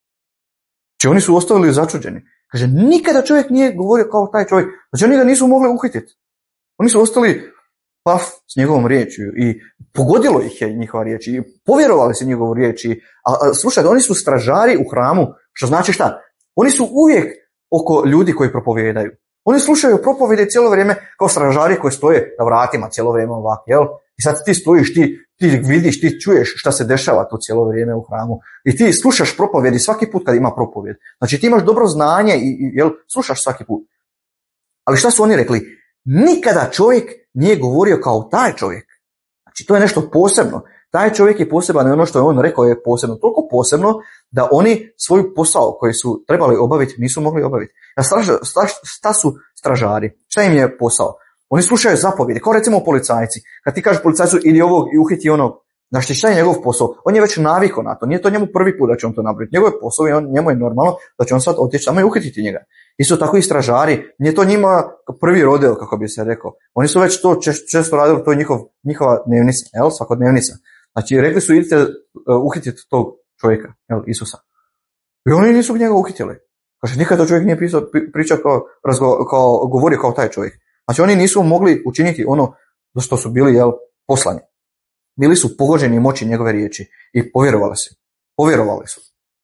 Znači oni su ostavili začuđeni. Kaže, nikada čovjek nije govorio kao taj čovjek. Znači oni ga nisu mogli uhititi. Oni su ostali paf s njegovom riječju i pogodilo ih je njihova riječ i povjerovali se njegovu riječ. A, a slušajte, oni su stražari u hramu, što znači šta? Oni su uvijek oko ljudi koji propovijedaju. Oni slušaju propovjede cijelo vrijeme kao stražari koji stoje na vratima cijelo vrijeme ovako, jel? I sad ti stojiš, ti, ti vidiš, ti čuješ šta se dešava tu cijelo vrijeme u hramu. I ti slušaš propovjedi svaki put kad ima propovjed. Znači ti imaš dobro znanje i, i jel, slušaš svaki put. Ali šta su oni rekli? Nikada čovjek nije govorio kao taj čovjek. Znači to je nešto posebno. Taj čovjek je poseban i ono što je on rekao je posebno. Toliko posebno da oni svoj posao koji su trebali obaviti nisu mogli obaviti. A straž, straž, šta su stražari? Šta im je posao? Oni slušaju zapovjede, kao recimo policajci. Kad ti kažeš policajcu ili ovog i uhiti onog, znači šta je njegov posao? On je već navikao na to, nije to njemu prvi put da će on to napraviti. Njegov je posao i on, njemu je normalno da će on sad otići samo i uhititi njega. Isto tako i stražari, nije to njima prvi rodeo, kako bi se rekao. Oni su već to čest, često radili, to je njihov, njihova dnevnica, jel, svakodnevnica. Znači rekli su idite uh, uhititi tog čovjeka, jel, Isusa. I oni nisu njega uhitili. Kaže, nikada čovjek nije pisao, pričao kao, razgo, kao, govorio kao taj čovjek. Znači oni nisu mogli učiniti ono za što su bili, jel, poslani. Bili su pogođeni moći njegove riječi i povjerovali su. Povjerovali su.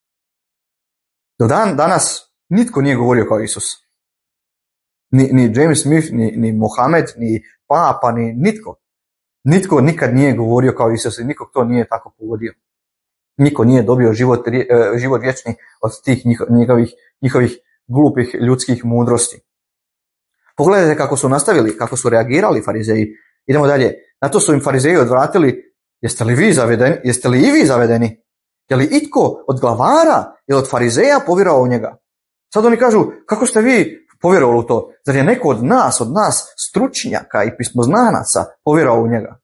Do dan danas nitko nije govorio kao Isus. Ni, ni James Smith, ni, ni Mohamed, ni Papa, ni nitko. Nitko nikad nije govorio kao Isus i nikog to nije tako pogodio. Niko nije dobio život, život vječni od tih njihovih, njihovih glupih ljudskih mudrosti. Pogledajte kako su nastavili, kako su reagirali farizeji. Idemo dalje. Na to su im farizeji odvratili, jeste li vi zavedeni? Jeste li i vi zavedeni? Je li itko od glavara ili od farizeja povjerovao u njega? Sad oni kažu, kako ste vi povjerovali u to? Zar je neko od nas, od nas stručnjaka i pismoznanaca povjerovao u njega?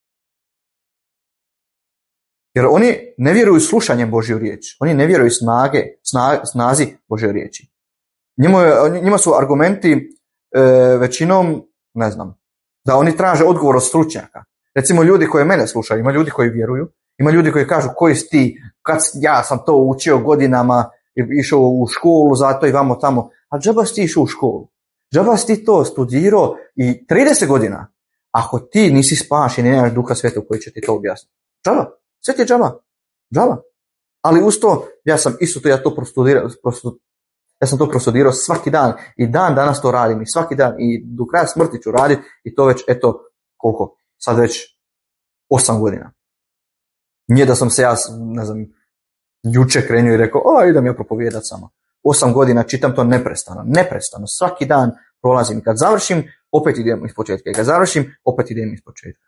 Jer oni ne vjeruju slušanjem Božju riječ. Oni ne vjeruju snage, sna, snazi Božje riječi. Njima, njima su argumenti e, većinom, ne znam, da oni traže odgovor od stručnjaka. Recimo ljudi koji mene slušaju, ima ljudi koji vjeruju, ima ljudi koji kažu koji si ti, kad ja sam to učio godinama, išao u školu, zato i vamo tamo. A džaba si ti išao u školu? Džaba si ti to studirao i trideset godina? Ako ti nisi spaš i nemaš Duha Svetog koji će ti to objasniti. Džaba, sve ti je džaba. Džaba. Ali uz to, ja sam isto to, ja to prostudirao, prostu, ja sam to prostudirao svaki dan i dan danas to radim i svaki dan i do kraja smrti ću raditi i to već, eto, koliko? Sad već osam godina. Nije da sam se ja, ne znam, juče krenio i rekao, o, idem ja propovijedati samo. Osam godina čitam to neprestano, neprestano. Svaki dan prolazim i kad završim, opet idem iz početka. I kad završim, opet idem iz početka.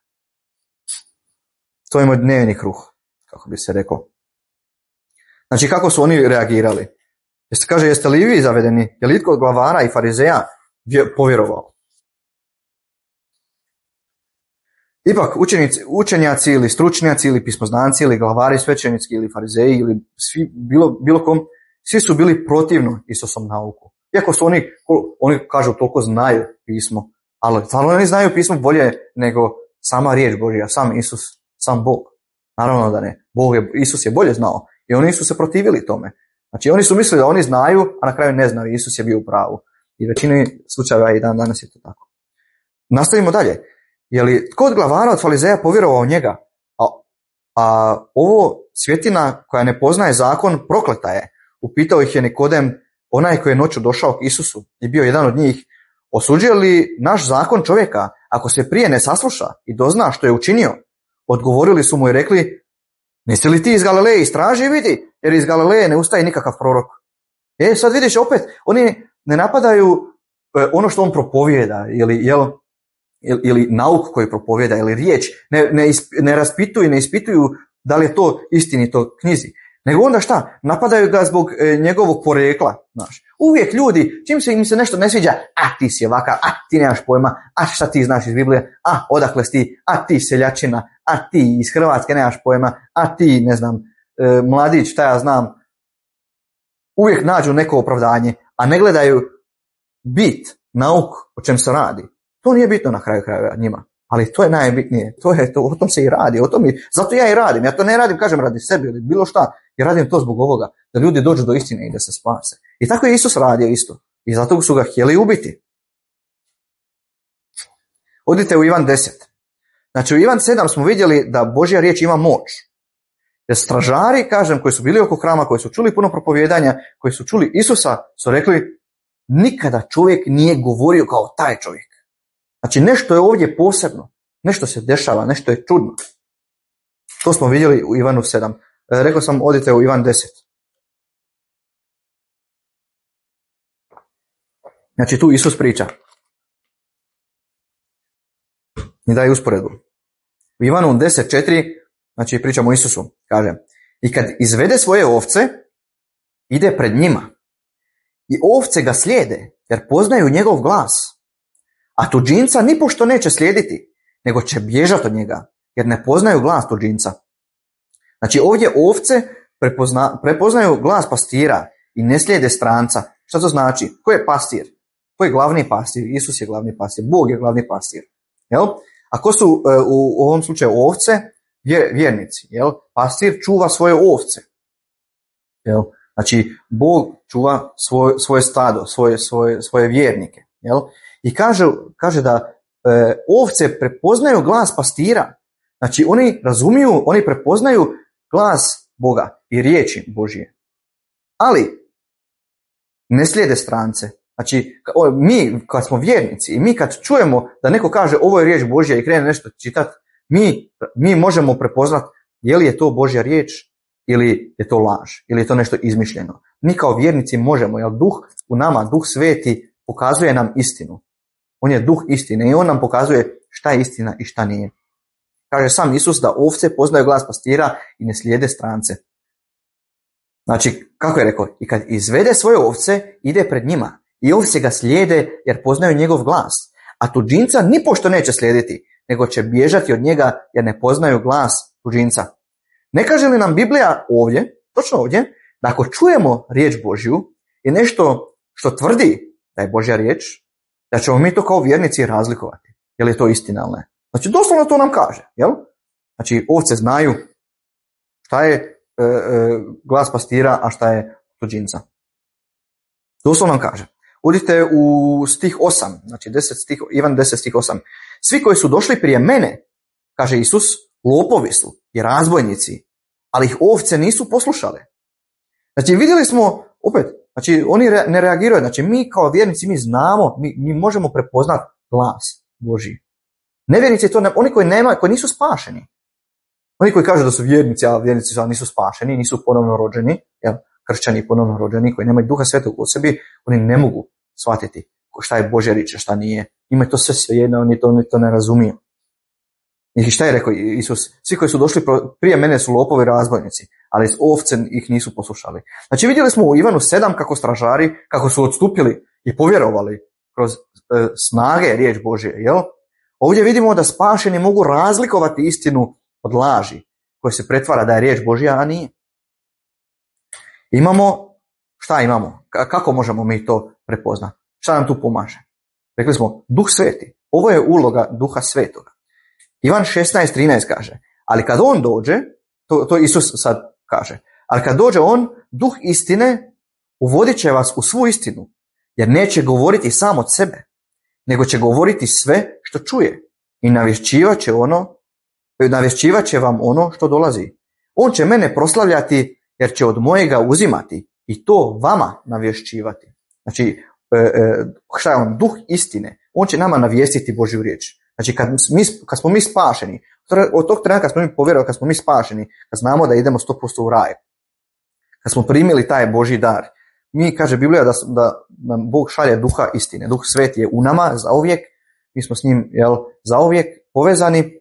To je moj dnevni kruh, kako bi se rekao. Znači, kako su oni reagirali? Jeste, kaže, jeste li vi zavedeni? Je li itko od glavara i farizeja povjerovao? Ipak učenici, učenjaci ili stručnjaci ili pismoznanci ili glavari svećenički ili farizeji ili svi, bilo, bilo kom, svi su bili protivno Isusom nauku. Iako su oni, oni kažu toliko znaju pismo, ali stvarno oni znaju pismo bolje nego sama riječ Božja, sam Isus, sam Bog. Naravno da ne. Bog je, Isus je bolje znao i oni su se protivili tome. Znači oni su mislili da oni znaju, a na kraju ne znaju. Isus je bio u pravu. I većini slučajeva i dan danas je to tako. Nastavimo dalje. Je li tko od glavara od farizeja povjerovao u njega? A, a ovo svjetina koja ne poznaje zakon prokleta je. Upitao ih je Nikodem, onaj koji je noću došao k Isusu i bio jedan od njih. Osuđuje li naš zakon čovjeka ako se prije ne sasluša i dozna što je učinio? Odgovorili su mu i rekli, nisi li ti iz Galileje istraži i vidi, jer iz Galileje ne ustaje nikakav prorok. E, sad vidiš opet, oni ne napadaju ono što on propovijeda ili, jel, ili nauk koji propovijeda ili riječ, ne, ne, isp, ne raspituju, ne ispituju da li je to istinito knjizi. Nego onda šta? Napadaju ga zbog e, njegovog porekla. Znaš. Uvijek ljudi, čim se im se nešto ne sviđa, a ti si ovakav, a ti nemaš pojma, a šta ti znaš iz Biblije, a odakle si ti, a ti seljačina, a ti iz Hrvatske nemaš pojma, a ti, ne znam, e, mladić, šta ja znam. Uvijek nađu neko opravdanje, a ne gledaju bit, nauk, o čem se radi. To nije bitno na kraju krajeva njima. Ali to je najbitnije, to je to, o tom se i radi, o tom i, zato ja i radim, ja to ne radim, kažem, radi sebi ili bilo šta, ja radim to zbog ovoga, da ljudi dođu do istine i da se spase. I tako je Isus radio isto, i zato su ga htjeli ubiti. Odite u Ivan deset. Znači u Ivan sedam smo vidjeli da Božja riječ ima moć. Jer stražari, kažem, koji su bili oko hrama, koji su čuli puno propovijedanja, koji su čuli Isusa, su rekli, nikada čovjek nije govorio kao taj čovjek. Znači nešto je ovdje posebno, nešto se dešava, nešto je čudno. To smo vidjeli u Ivanu sedam. E, rekao sam, odite u Ivan deset. Znači tu Isus priča. I daje usporedbu. U Ivanu deset četiri, znači pričamo o Isusu, kaže, i kad izvede svoje ovce, ide pred njima. I ovce ga slijede, jer poznaju njegov glas. A tuđinca nipošto neće slijediti, nego će bježati od njega, jer ne poznaju glas tuđinca. Znači ovdje ovce prepozna, prepoznaju glas pastira i ne slijede stranca. Što to znači? Ko je pastir? Ko je glavni pastir? Isus je glavni pastir, Bog je glavni pastir. Jel? A ko su e, u, u ovom slučaju ovce? Vjernici. Jel? Pastir čuva svoje ovce. Jel? Znači Bog čuva svoj, svoje stado, svoje, svoje, svoje vjernike. Jel? I kaže, kaže da e, ovce prepoznaju glas pastira. Znači oni razumiju, oni prepoznaju glas Boga i riječi Božije. Ali ne slijede strance. Znači mi kad smo vjernici i mi kad čujemo da neko kaže ovo je riječ Božja i krene nešto čitati, mi, mi možemo prepoznati je li je to Božja riječ ili je to laž, ili je to nešto izmišljeno. Mi kao vjernici možemo, jer duh u nama, duh sveti pokazuje nam istinu. On je duh istine i on nam pokazuje šta je istina i šta nije. Kaže sam Isus da ovce poznaju glas pastira i ne slijede strance. Znači, kako je rekao? I kad izvede svoje ovce, ide pred njima. I ovce ga slijede jer poznaju njegov glas. A tuđinca nipošto neće slijediti, nego će bježati od njega jer ne poznaju glas tuđinca. Ne kaže li nam Biblija ovdje, točno ovdje, da ako čujemo riječ Božju i nešto što tvrdi da je Božja riječ, da ćemo mi to kao vjernici razlikovati. Je li je to istina ili ne? Znači, doslovno to nam kaže. Jel? Znači, ovce znaju šta je e, e, glas pastira, a šta je tuđinca. Doslovno nam kaže. Udite u stih osam, znači deset stih, Ivan deset stih osam. Svi koji su došli prije mene, kaže Isus, lopovi su i razbojnici, ali ih ovce nisu poslušale. Znači, vidjeli smo, opet, znači, oni re, ne reagiraju. Znači, mi kao vjernici, mi znamo, mi, mi možemo prepoznati glas Božji. Nevjernici to ne, oni koji nema, koji nisu spašeni. Oni koji kažu da su vjernici, a vjernici su, nisu spašeni, nisu ponovno rođeni, jel, kršćani ponovno rođeni, koji nemaju Duha Svetog u sebi, oni ne mogu shvatiti šta je Božja riječ, šta nije. Ima je to sve svejedno, oni to, oni to ne razumiju. I šta je rekao Isus? Svi koji su došli prije mene su lopovi razbojnici, ali ovce ih nisu poslušali. Znači vidjeli smo u Ivanu sedam kako stražari, kako su odstupili i povjerovali kroz e, snage riječ Božje, jel? Ovdje vidimo da spašeni mogu razlikovati istinu od laži, koja se pretvara da je riječ Božja, a nije. Imamo, šta imamo? Kako možemo mi to prepoznati? Šta nam tu pomaže? Rekli smo, Duh Sveti. Ovo je uloga Duha Svetoga. Ivan šesnaest trinaest kaže, ali kad on dođe, to, to Isus sad kaže, ali kad dođe on, Duh istine uvodit će vas u svu istinu, jer neće govoriti sam od sebe, nego će govoriti sve što čuje i navješćivat će ono, navješćivat će vam ono što dolazi. On će mene proslavljati jer će od mojega uzimati i to vama navješćivati. Znači, šta je on? Duh istine. On će nama navijestiti Božju riječ. Znači, kad, mi, kad smo mi spašeni, od tog trenutka kad smo mi povjerovali, kad smo mi spašeni, kad znamo da idemo sto posto u raj, kad smo primili taj Božji dar, mi, kaže Biblija, da, da nam Bog šalje Duha istine. Duh Sveti je u nama zauvijek, mi smo s njim, jel, zauvijek povezani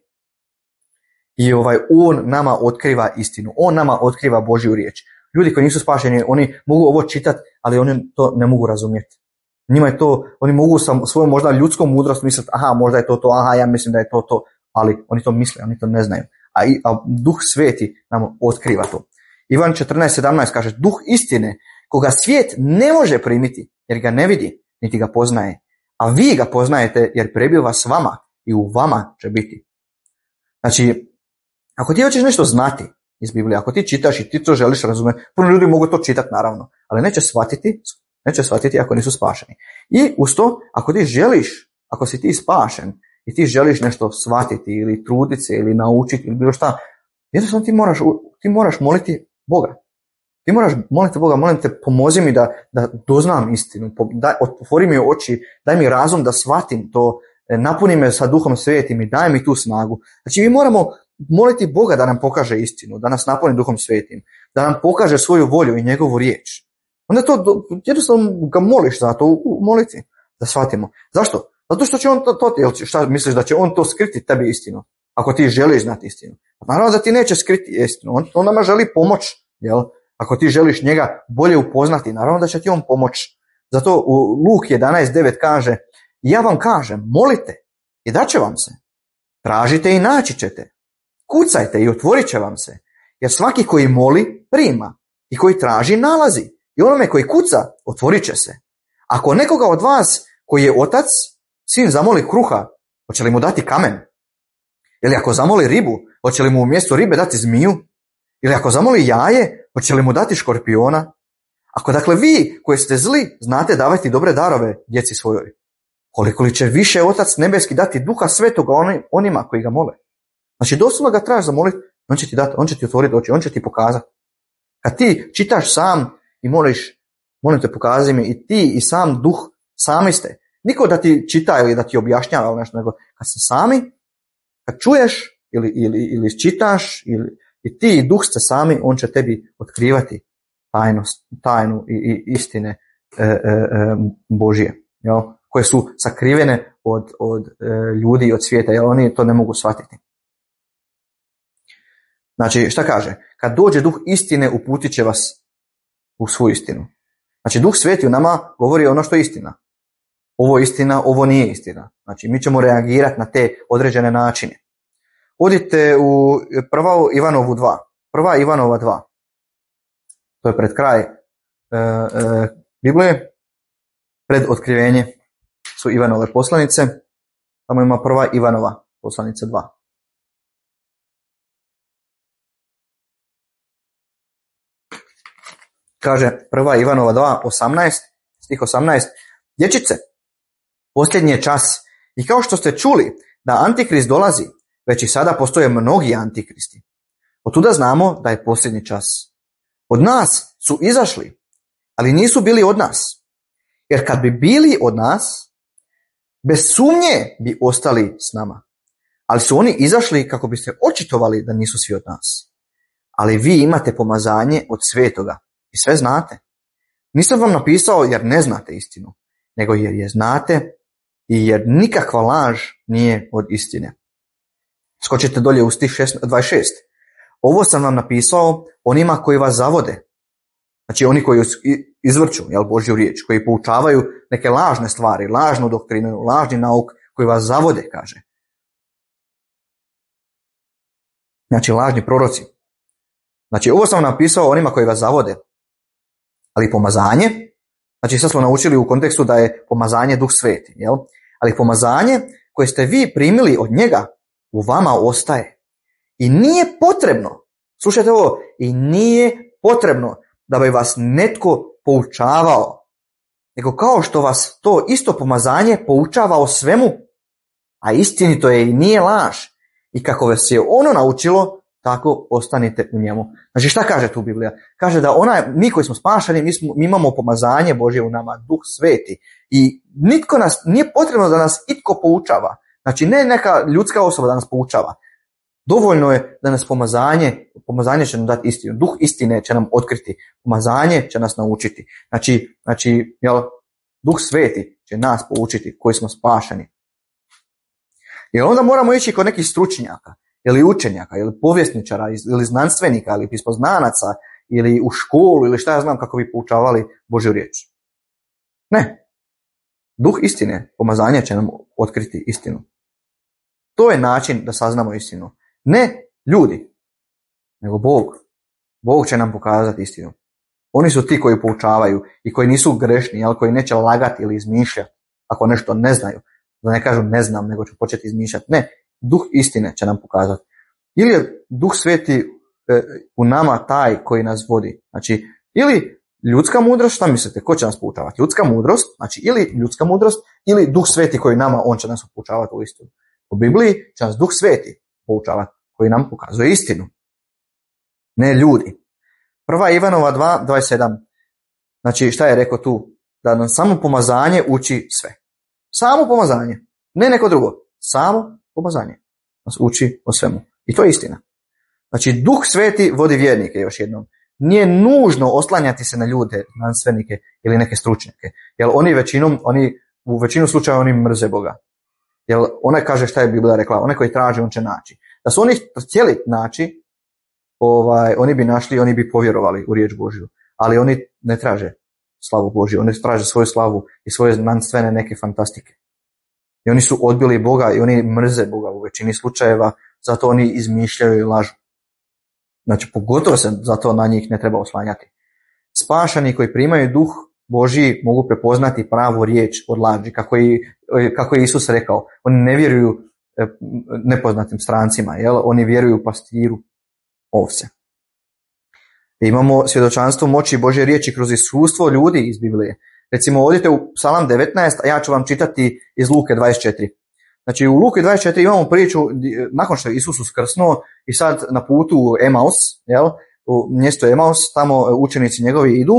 i ovaj, on nama otkriva istinu. On nama otkriva Božju riječ. Ljudi koji nisu spašeni, oni mogu ovo čitati, ali oni to ne mogu razumjeti. Njima je to, oni mogu sa svojom možda ljudskom mudrost misliti, aha, možda je to to, aha, ja mislim da je to to, ali oni to misle, oni to ne znaju. A, i, a Duh Sveti nam otkriva to. Ivan četrnaest sedamnaest kaže, Duh istine, koga svijet ne može primiti, jer ga ne vidi, niti ga poznaje. A vi ga poznajete, jer prebiva s vama i u vama će biti. Znači, ako ti hoćeš nešto znati iz Biblije, ako ti čitaš i ti to želiš razumjeti, puno ljudi mogu to čitati naravno, ali neće shvatiti, neće shvatiti ako nisu spašeni. I uz to, ako ti želiš, ako si ti spašen i ti želiš nešto shvatiti ili truditi se ili naučiti ili bilo šta, jednostavno ti moraš, ti moraš moliti Boga. Ti moraš moliti Boga, molim te, pomozi mi da, da doznam istinu, daj, otvori mi oči, daj mi razum da shvatim to, napuni me sa Duhom Svetim i daj mi tu snagu. Znači mi moramo moliti Boga da nam pokaže istinu, da nas napuni Duhom Svetim, da nam pokaže svoju volju i njegovu riječ. Onda to jednostavno ga moliš za to u molitvi, da shvatimo. Zašto? Zato što će on to, to jel šta misliš da će on to skriti tebi istinu, ako ti želiš znati istinu. Naravno da ti neće skriti istinu, on, on nama želi pomoć, jel? Ako ti želiš njega bolje upoznati, naravno da će ti on pomoći. Zato u Luk jedanaest devet kaže, ja vam kažem, molite i daće vam se. Tražite i naći ćete. Kucajte i otvorit će vam se. Jer svaki koji moli, prima. I koji traži, nalazi. I onome koji kuca, otvorit će se. Ako nekoga od vas koji je otac, sin zamoli kruha, hoće li mu dati kamen? Ili ako zamoli ribu, hoće li mu umjesto ribe dati zmiju? Ili ako zamoli jaje, hoće li mu dati škorpiona? Ako dakle vi koji ste zli znate davati dobre darove djeci svojoj, koliko li će više Otac nebeski dati Duha Svetoga onima koji ga mole? Znači doslovno ga trebaš zamoliti, on će ti dati, on će ti otvoriti oči, on će ti pokazati. Kad ti čitaš sam i moliš, molim te pokazi mi, i ti i sam Duh sami ste. Niko da ti čita ili da ti objašnjava ili nešto, nego kad ste sami, kad čuješ ili, ili, ili čitaš ili i ti i Duh ste sami, on će tebi otkrivati tajnost, tajnu i, i istine e, e, Božje, jel? Koje su sakrivene od, od e, ljudi i od svijeta, jer oni to ne mogu shvatiti. Znači, šta kaže? Kad dođe Duh istine, uputit će vas u svu istinu. Znači, Duh Sveti u nama govori ono što je istina. Ovo je istina, ovo nije istina. Znači, mi ćemo reagirati na te određene načine. Odite u prva Ivanovu dva. Prva Ivanova dva. To je pred kraj e, e, Biblije. Pred otkrivenje su Ivanove poslanice. Tamo ima prva Ivanova poslanica dva. Kaže prva Ivanova dva, osamnaest, stih osamnaest. Dječice, posljednji je čas i kao što ste čuli da Antikrist dolazi, već i sada postoje mnogi antikristi. Otuda znamo da je posljednji čas. Od nas su izašli, ali nisu bili od nas. Jer kad bi bili od nas, bez sumnje bi ostali s nama. Ali su oni izašli kako bi se očitovali da nisu svi od nas. Ali vi imate pomazanje od Svetoga i sve znate. Nisam vam napisao jer ne znate istinu, nego jer je znate i jer nikakva laž nije od istine. Skočite dolje u stih dvadeset šest. Ovo sam vam napisao onima koji vas zavode. Znači oni koji izvrću, jel, Božju riječ, koji poučavaju neke lažne stvari, lažnu doktrinu, lažni nauk, koji vas zavode, kaže. Znači, lažni proroci. Znači, ovo sam napisao onima koji vas zavode. Ali pomazanje, znači sad smo naučili u kontekstu da je pomazanje Duh Sveti, jel? Ali pomazanje koje ste vi primili od njega u vama ostaje. I nije potrebno, slušajte ovo, i nije potrebno da bi vas netko poučavao, nego kao što vas to isto pomazanje poučava o svemu, a istinito je i nije laž. I kako vas je ono naučilo, tako ostanite u njemu. Znači šta kaže tu Biblija? Kaže da ona, mi koji smo spašeni, mi, smo, mi imamo pomazanje Božje u nama, Duh Sveti. I nitko nas, nije potrebno da nas itko poučava. Znači ne neka ljudska osoba da nas poučava. Dovoljno je da nas pomazanje, pomazanje će nam dati istinu. Duh istine će nam otkriti. Pomazanje će nas naučiti. Znači, znači jel, Duh Sveti će nas poučiti koji smo spašeni. I onda moramo ići kod nekih stručnjaka, ili učenjaka, ili povjesničara, ili znanstvenika, ili pismoznanaca, ili u školu, ili šta ja znam kako bi poučavali Božju riječ. Ne. Duh istine, pomazanje će nam otkriti istinu. To je način da saznamo istinu. Ne ljudi, nego Bog. Bog će nam pokazati istinu. Oni su ti koji poučavaju i koji nisu grešni, ali koji neće lagati ili izmišljati ako nešto ne znaju. Da ne kažu ne znam, nego ću početi izmišljati. Ne, Duh istine će nam pokazati. Ili je Duh Sveti e, u nama taj koji nas vodi. Znači, ili ljudska mudrost, šta mislite, ko će nas poučavati? Ljudska mudrost, znači ili ljudska mudrost, ili Duh Sveti koji nama, on će nas poučavati u istinu. U Bibliji će nas Duh Sveti poučavati, koji nam pokazuje istinu. Ne ljudi. Prva Ivanova dva, dvadeset sedam. Znači, šta je rekao tu? Da nam samo pomazanje uči sve. Samo pomazanje. Ne neko drugo. Samo pomazanje nas uči o svemu. I to je istina. Znači, Duh Sveti vodi vjernike, još jednom. Nije nužno oslanjati se na ljude, znanstvenike ili neke stručnjake. Jer oni većinom, oni, u većinu slučaja oni mrze Boga. Jer ona kaže šta je Biblija rekla, onaj koji traži, on će naći. Da su oni htjeli naći, ovaj, oni bi našli, oni bi povjerovali u riječ Božju. Ali oni ne traže slavu Božju, oni traže svoju slavu i svoje znanstvene neke fantastike. I oni su odbili Boga i oni mrze Boga u većini slučajeva, zato oni izmišljaju i lažu. Znači, pogotovo se zato na njih ne treba oslanjati. Spašani koji primaju Duh Božji mogu prepoznati pravu riječ od laži, kako je, kako je Isus rekao. Oni ne vjeruju nepoznatim strancima, jel? Oni vjeruju pastiru ovce. I imamo svjedočanstvo moći Božje riječi kroz iskustvo ljudi iz Biblije. Recimo, odite u Psalam devetnaest, a ja ću vam čitati iz Luke dvadeset četiri. Znači, u Luke dvadeset četiri imamo priču, nakon što je Isus uskrsnuo i sad na putu u Emaus, jel, u mjesto Emaus, tamo učenici njegovi idu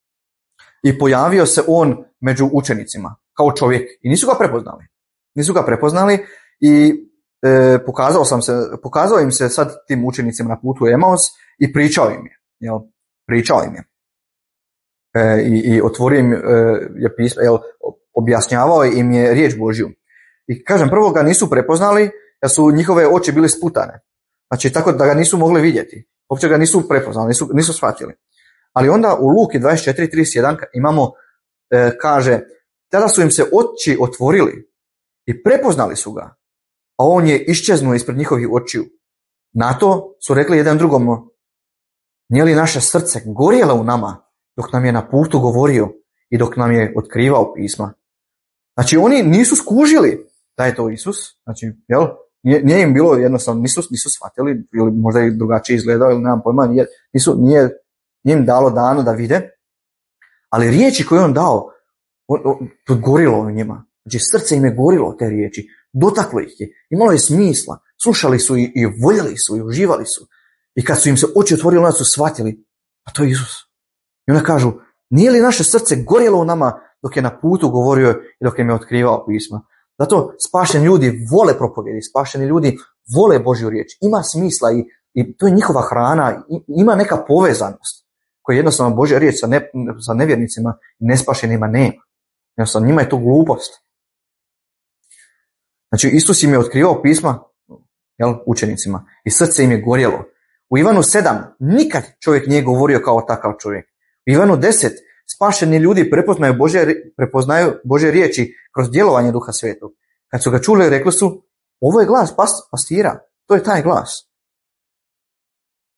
i pojavio se on među učenicima, kao čovjek. I nisu ga prepoznali. Nisu ga prepoznali i e, pokazao, sam se, pokazao im se sad tim učenicima na putu u Emaus i pričao im je. Jel, pričao im je. E, i, i otvorio im e, je pismo, jel, objašnjavao im je riječ Božju. I kažem, prvo ga nisu prepoznali, jer su njihove oči bile sputane. Znači, tako da ga nisu mogli vidjeti. Uopće ga nisu prepoznali, nisu, nisu shvatili. Ali onda u Luki dvadeset četiri trideset jedan imamo, e, kaže, tada su im se oči otvorili i prepoznali su ga, a on je iščeznuo ispred njihovih očiju. Na to su rekli jedan drugom, nije li naše srce gorjelo u nama dok nam je na putu govorio i dok nam je otkrivao pisma. Znači, oni nisu skužili da je to Isus, znači, jel, nije, nije im bilo jednostavno, nisu, nisu shvatili, ili možda i drugačije izgledao, ili nemam pojma, nije, nisu, nije, nije im dalo dano da vide, ali riječi koje on dao, on, on, to gorilo u njima. Znači, srce im je gorilo te riječi, dotaklo ih je, imalo je smisla, slušali su i, i voljeli su i uživali su. I kad su im se oči otvorili, onda su shvatili, a to je Isus. I onda kažu, nije li naše srce gorjelo u nama dok je na putu govorio i dok im je otkrivao pisma. Zato spašeni ljudi vole propovjedi, spašeni ljudi vole Božju riječ. Ima smisla i, i to je njihova hrana, i, ima neka povezanost koja jednostavno Božja riječ sa, ne, sa nevjernicima i nespašenima nema. Jednostavno njima je to glupost. Znači, Isus im je otkrivao pisma, jel, učenicima i srce im je gorjelo. U Ivanu sedam nikad čovjek nije govorio kao takav čovjek. U Ivanu deset spašeni ljudi prepoznaju Božje, prepoznaju Božje riječi kroz djelovanje Duha Svetog. Kad su ga čuli, rekli su, ovo je glas past, pastira, to je taj glas.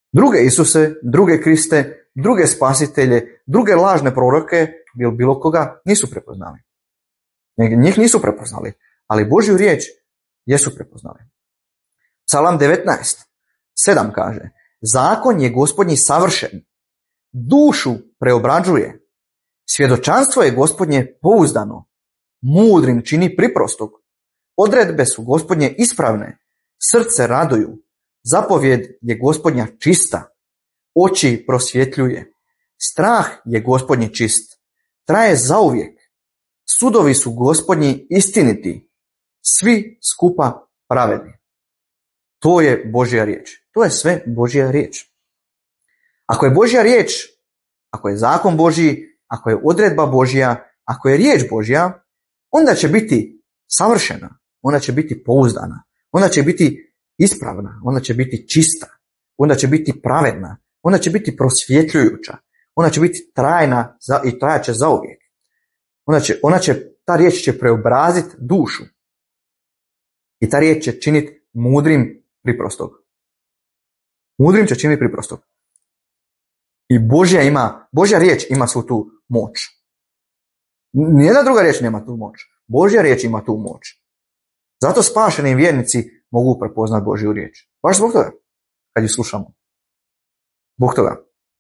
druge Isuse, druge Kriste, druge spasitelje, druge lažne proroke, bilo, bilo koga, nisu prepoznali. Njih nisu prepoznali, ali Božju riječ jesu prepoznali. Psalam devetnaest, sedam kaže: zakon je Gospodnji savršen, dušu preobrađuje, svjedočanstvo je Gospodnje pouzdano, mudrim čini priprostog, odredbe su Gospodnje ispravne, srce raduju, zapovjed je Gospodnja čista, oči prosvjetljuje, strah je Gospodnji čist, traje zauvijek, sudovi su Gospodnji istiniti, svi skupa pravedni. To je Božja riječ. To je sve Božja riječ. Ako je Božja riječ, ako je zakon Božji, ako je odredba Božja, ako je riječ Božja, onda će biti savršena, onda će biti pouzdana, onda će biti ispravna, onda će biti čista, onda će biti pravedna, onda će biti prosvjetljujuća, ona će biti trajna i trajat će zauvijek. Ona će, ona će, ta riječ će preobraziti dušu i ta riječ će činiti mudrim priprostog. Mudrim će činiti priprostog. I Božja ima, Božja riječ ima svu tu moć. Nijedna druga riječ nema tu moć. Božja riječ ima tu moć. Zato spašeni vjernici mogu prepoznati Božju riječ. Baš zbog toga, kad ju slušamo. Zbog toga.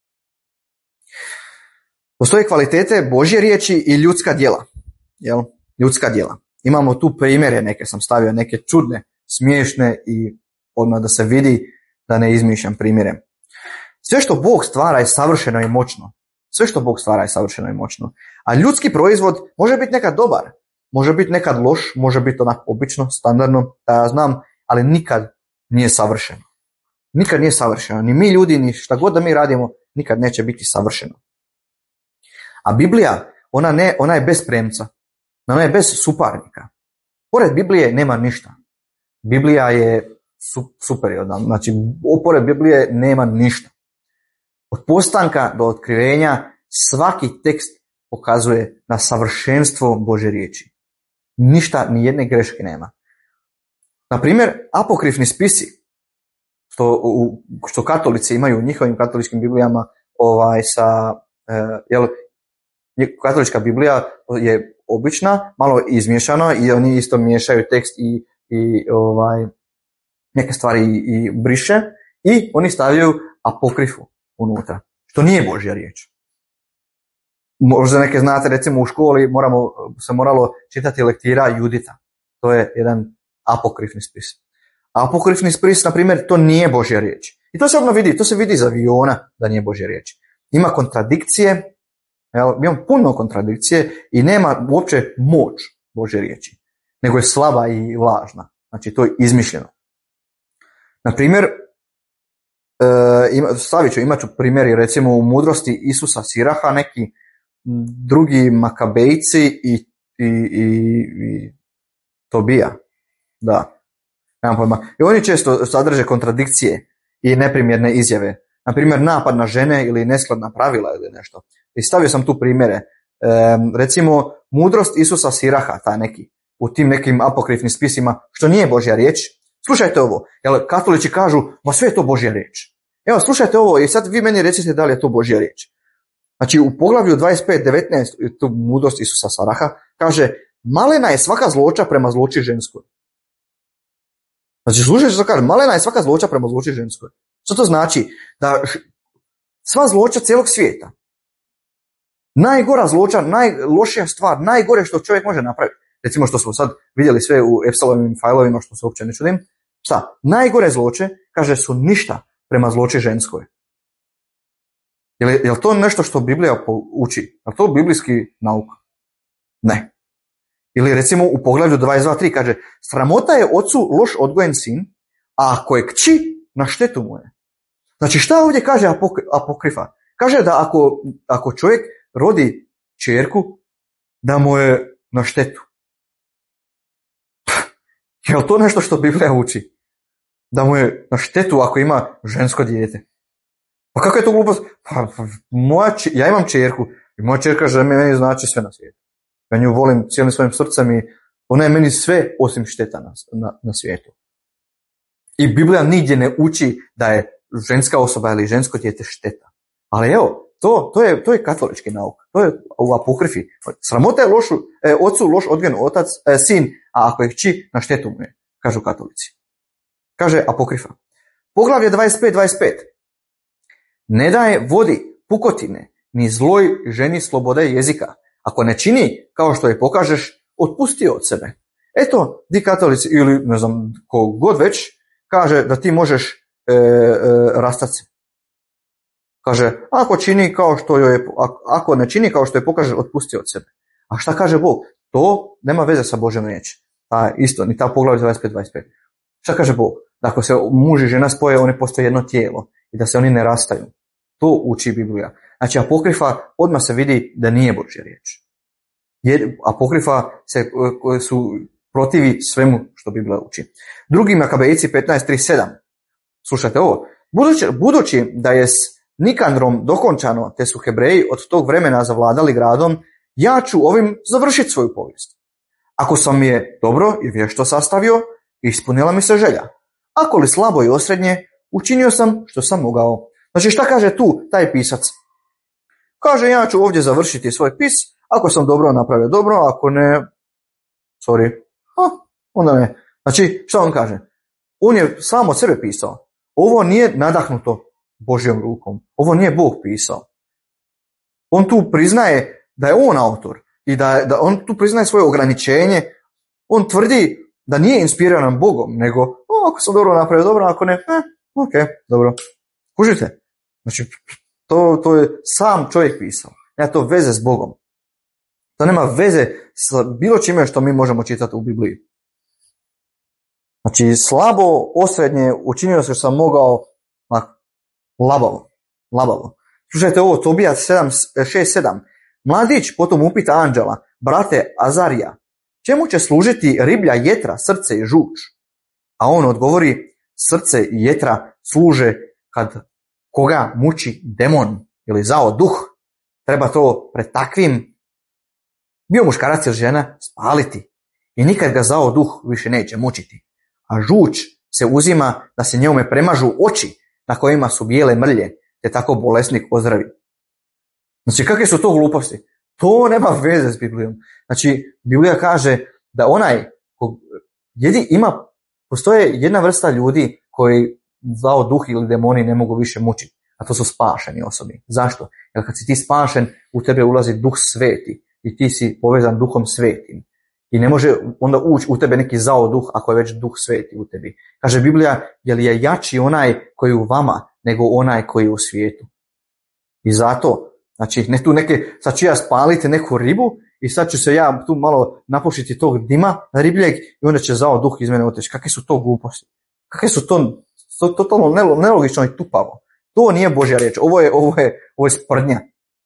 Postoje kvalitete Božje riječi i ljudska djela. Jel? Ljudska djela. Imamo tu primjere, neke sam stavio, neke čudne, smiješne i odmah da se vidi da ne izmišljam primjere. Sve što Bog stvara je savršeno i moćno. Sve što Bog stvara je savršeno i moćno. A ljudski proizvod može biti nekad dobar, može biti nekad loš, može biti onako obično, standardno, da ja znam, ali nikad nije savršeno. Nikad nije savršeno. Ni mi ljudi, ni šta god da mi radimo, nikad neće biti savršeno. A Biblija, ona, ne, ona je bez premca. Ona je bez suparnika. Pored Biblije nema ništa. Biblija je su, superiorna. Znači, pored Biblije nema ništa. Od postanka do otkrivenja svaki tekst pokazuje na savršenstvo Božje riječi. Ništa, ni jedne greške nema. Na primjer, apokrifni spisi, što, u, što katolici imaju u njihovim katoličkim biblijama, ovaj, sa, eh, jel, katolička Biblija je obična, malo izmiješana i oni isto miješaju tekst i, i ovaj, neke stvari i, i briše i oni stavljaju apokrifu unutra, što nije Božja riječ. Možda neke znate, recimo u školi moramo, se moralo čitati lektira Judita. To je jedan apokrifni spis. Apokrifni spis, na primjer, to nije Božja riječ. I to se odmah vidi, to se vidi iz aviona da nije Božja riječ. Ima kontradikcije, ima puno kontradikcije i nema uopće moć Božje riječi, nego je slaba i lažna. Znači, to je izmišljeno. Na primjer, e, stavit ću, imat ću primjeri, recimo u mudrosti Isusa Siraha, neki drugi Makabejci i, i, i, i Tobija. Da. Nemam pojma. I oni često sadrže kontradikcije i neprimjerne izjave. Na primjer, napad na žene ili neskladna pravila ili nešto. I stavio sam tu primjere. E, recimo, mudrost Isusa Siraha, ta neki, u tim nekim apokrifnim spisima, što nije Božja riječ. Slušajte ovo, jer katolici kažu, ma sve je to Božja riječ. Evo, slušajte ovo i sad vi meni recite da li je to Božja riječ. Znači, u poglavlju dvadeset pet devetnaest, tu mudrost Isusa Siraha, kaže, malena je svaka zloća prema zloči ženskoj. Znači, slušajte što kaže, malena je svaka zloća prema zloči ženskoj. Što to znači? Da sva zloća cijelog svijeta, najgora zloća, najlošija stvar, najgore što čovjek može napraviti, recimo što smo sad vidjeli sve u Epstelovim fajlovima, što se uopće ne čudim, šta? Najgore zloće, kaže, su ništa prema zloči ženskoj. Je li, je li to nešto što Biblija uči? Je li to biblijski nauka? Ne. Ili recimo u poglavlju dvadeset dva tri kaže, sramota je ocu loš odgojen sin, a ako je kći, na štetu mu je. Znači, šta ovdje kaže apokrifa? Kaže da ako, ako čovjek rodi čerku, da mu je na štetu. Je li to nešto što Biblija uči? Da mu je na štetu ako ima žensko dijete. Pa kako je to glupost? Pa, pa, moja, ja imam čerku i moja čerka že meni znači sve na svijetu. Ja nju volim cijelim svojim srcem i ona je meni sve osim šteta na, na, na svijetu. I Biblija nigdje ne uči da je ženska osoba ili žensko dijete šteta. Ali evo, to, to, je, to je katolički nauk. To je u apokrifi. Sramota je lošu, e, ocu loš odgojen otac, e, sin, a ako je kći, na štetu mu je, kažu katolici. Kaže apokrifa. Poglavlje dvadeset pet dvadeset pet. Ne daje vodi pukotine, ni zloj ženi slobode jezika. Ako ne čini kao što je pokažeš, otpusti od sebe. Eto, di katolici, ili ne znam, ko god već, kaže da ti možeš e, e, rastati se. Kaže, ako čini kao što je, ako ne čini kao što je pokaže, otpusti od sebe. A šta kaže Bog? To nema veze sa Božjom riječi. Ta isto, ni ta poglavlje dvadeset pet dvadeset pet. Šta kaže Bog? Da ako se muž i žena spoje, oni postoje jedno tijelo i da se oni ne rastaju. To uči Biblija. Znači, apokrifa odmah se vidi da nije Božja riječ. Jer apokrifa se, su protivi svemu što Biblija uči. Drugi Makabejci petnaest trideset sedam. Slušajte ovo. Budući, budući da je s Nikandrom dokončano, te su Hebreji od tog vremena zavladali gradom, ja ću ovim završiti svoju povijest. Ako sam je dobro i vješto sastavio, ispunila mi se želja. Ako li slabo i osrednje, učinio sam što sam mogao. Znači, šta kaže tu taj pisac? Kaže, ja ću ovdje završiti svoj pis, ako sam dobro napravio dobro, ako ne, sorry, ha, onda ne. Znači, šta on kaže? On je sam od sebe pisao. Ovo nije nadahnuto Božjom rukom. Ovo nije Bog pisao. On tu priznaje da je on autor i da, da on tu priznaje svoje ograničenje. On tvrdi da nije inspiriran Bogom, nego o, ako sam dobro napravio dobro, ako ne, eh, ok, dobro. Kužite? Znači, to, to je sam čovjek pisao. Nema to veze s Bogom. To nema veze s bilo čime što mi možemo čitati u Bibliji. Znači, slabo, osrednje, učinio se što sam mogao, labavo, labavo. Slušajte ovo, Tobija šest sedam. Mladić potom upita anđela, brate Azarija, čemu će služiti riblja, jetra, srce i žuč? A on odgovori, srce i jetra služe kad koga muči demon ili zao duh. Treba to pred takvim, bio muškarac ili žena, spaliti i nikad ga zao duh više neće mučiti. A žuč se uzima da se njome premažu oči na kojima su bijele mrlje, te tako bolesnik ozdravi. Znači, kakve su to gluposti? To nema veze s Biblijom. Znači, Biblija kaže da onaj, jedi, ima, postoje jedna vrsta ljudi koji zao duh ili demoni ne mogu više mučiti, a to su spašeni osobi. Zašto? Jer kad si ti spašen, u tebe ulazi duh sveti i ti si povezan duhom svetim. I ne može onda ući u tebe neki zao duh ako je već duh sveti u tebi. Kaže Biblija, jer je jači onaj koji je u vama nego onaj koji je u svijetu. I zato, znači, ne tu neke, sad ću ja spaliti neku ribu i sad ću se ja tu malo napušiti tog dima ribljeg i onda će zao duh iz mene oteći. Kakve su to gluposti? Kakve su to, to totalno nelogično i tupavo. To nije Božja riječ. Ovo je, ovo je, ovo je sprdnja.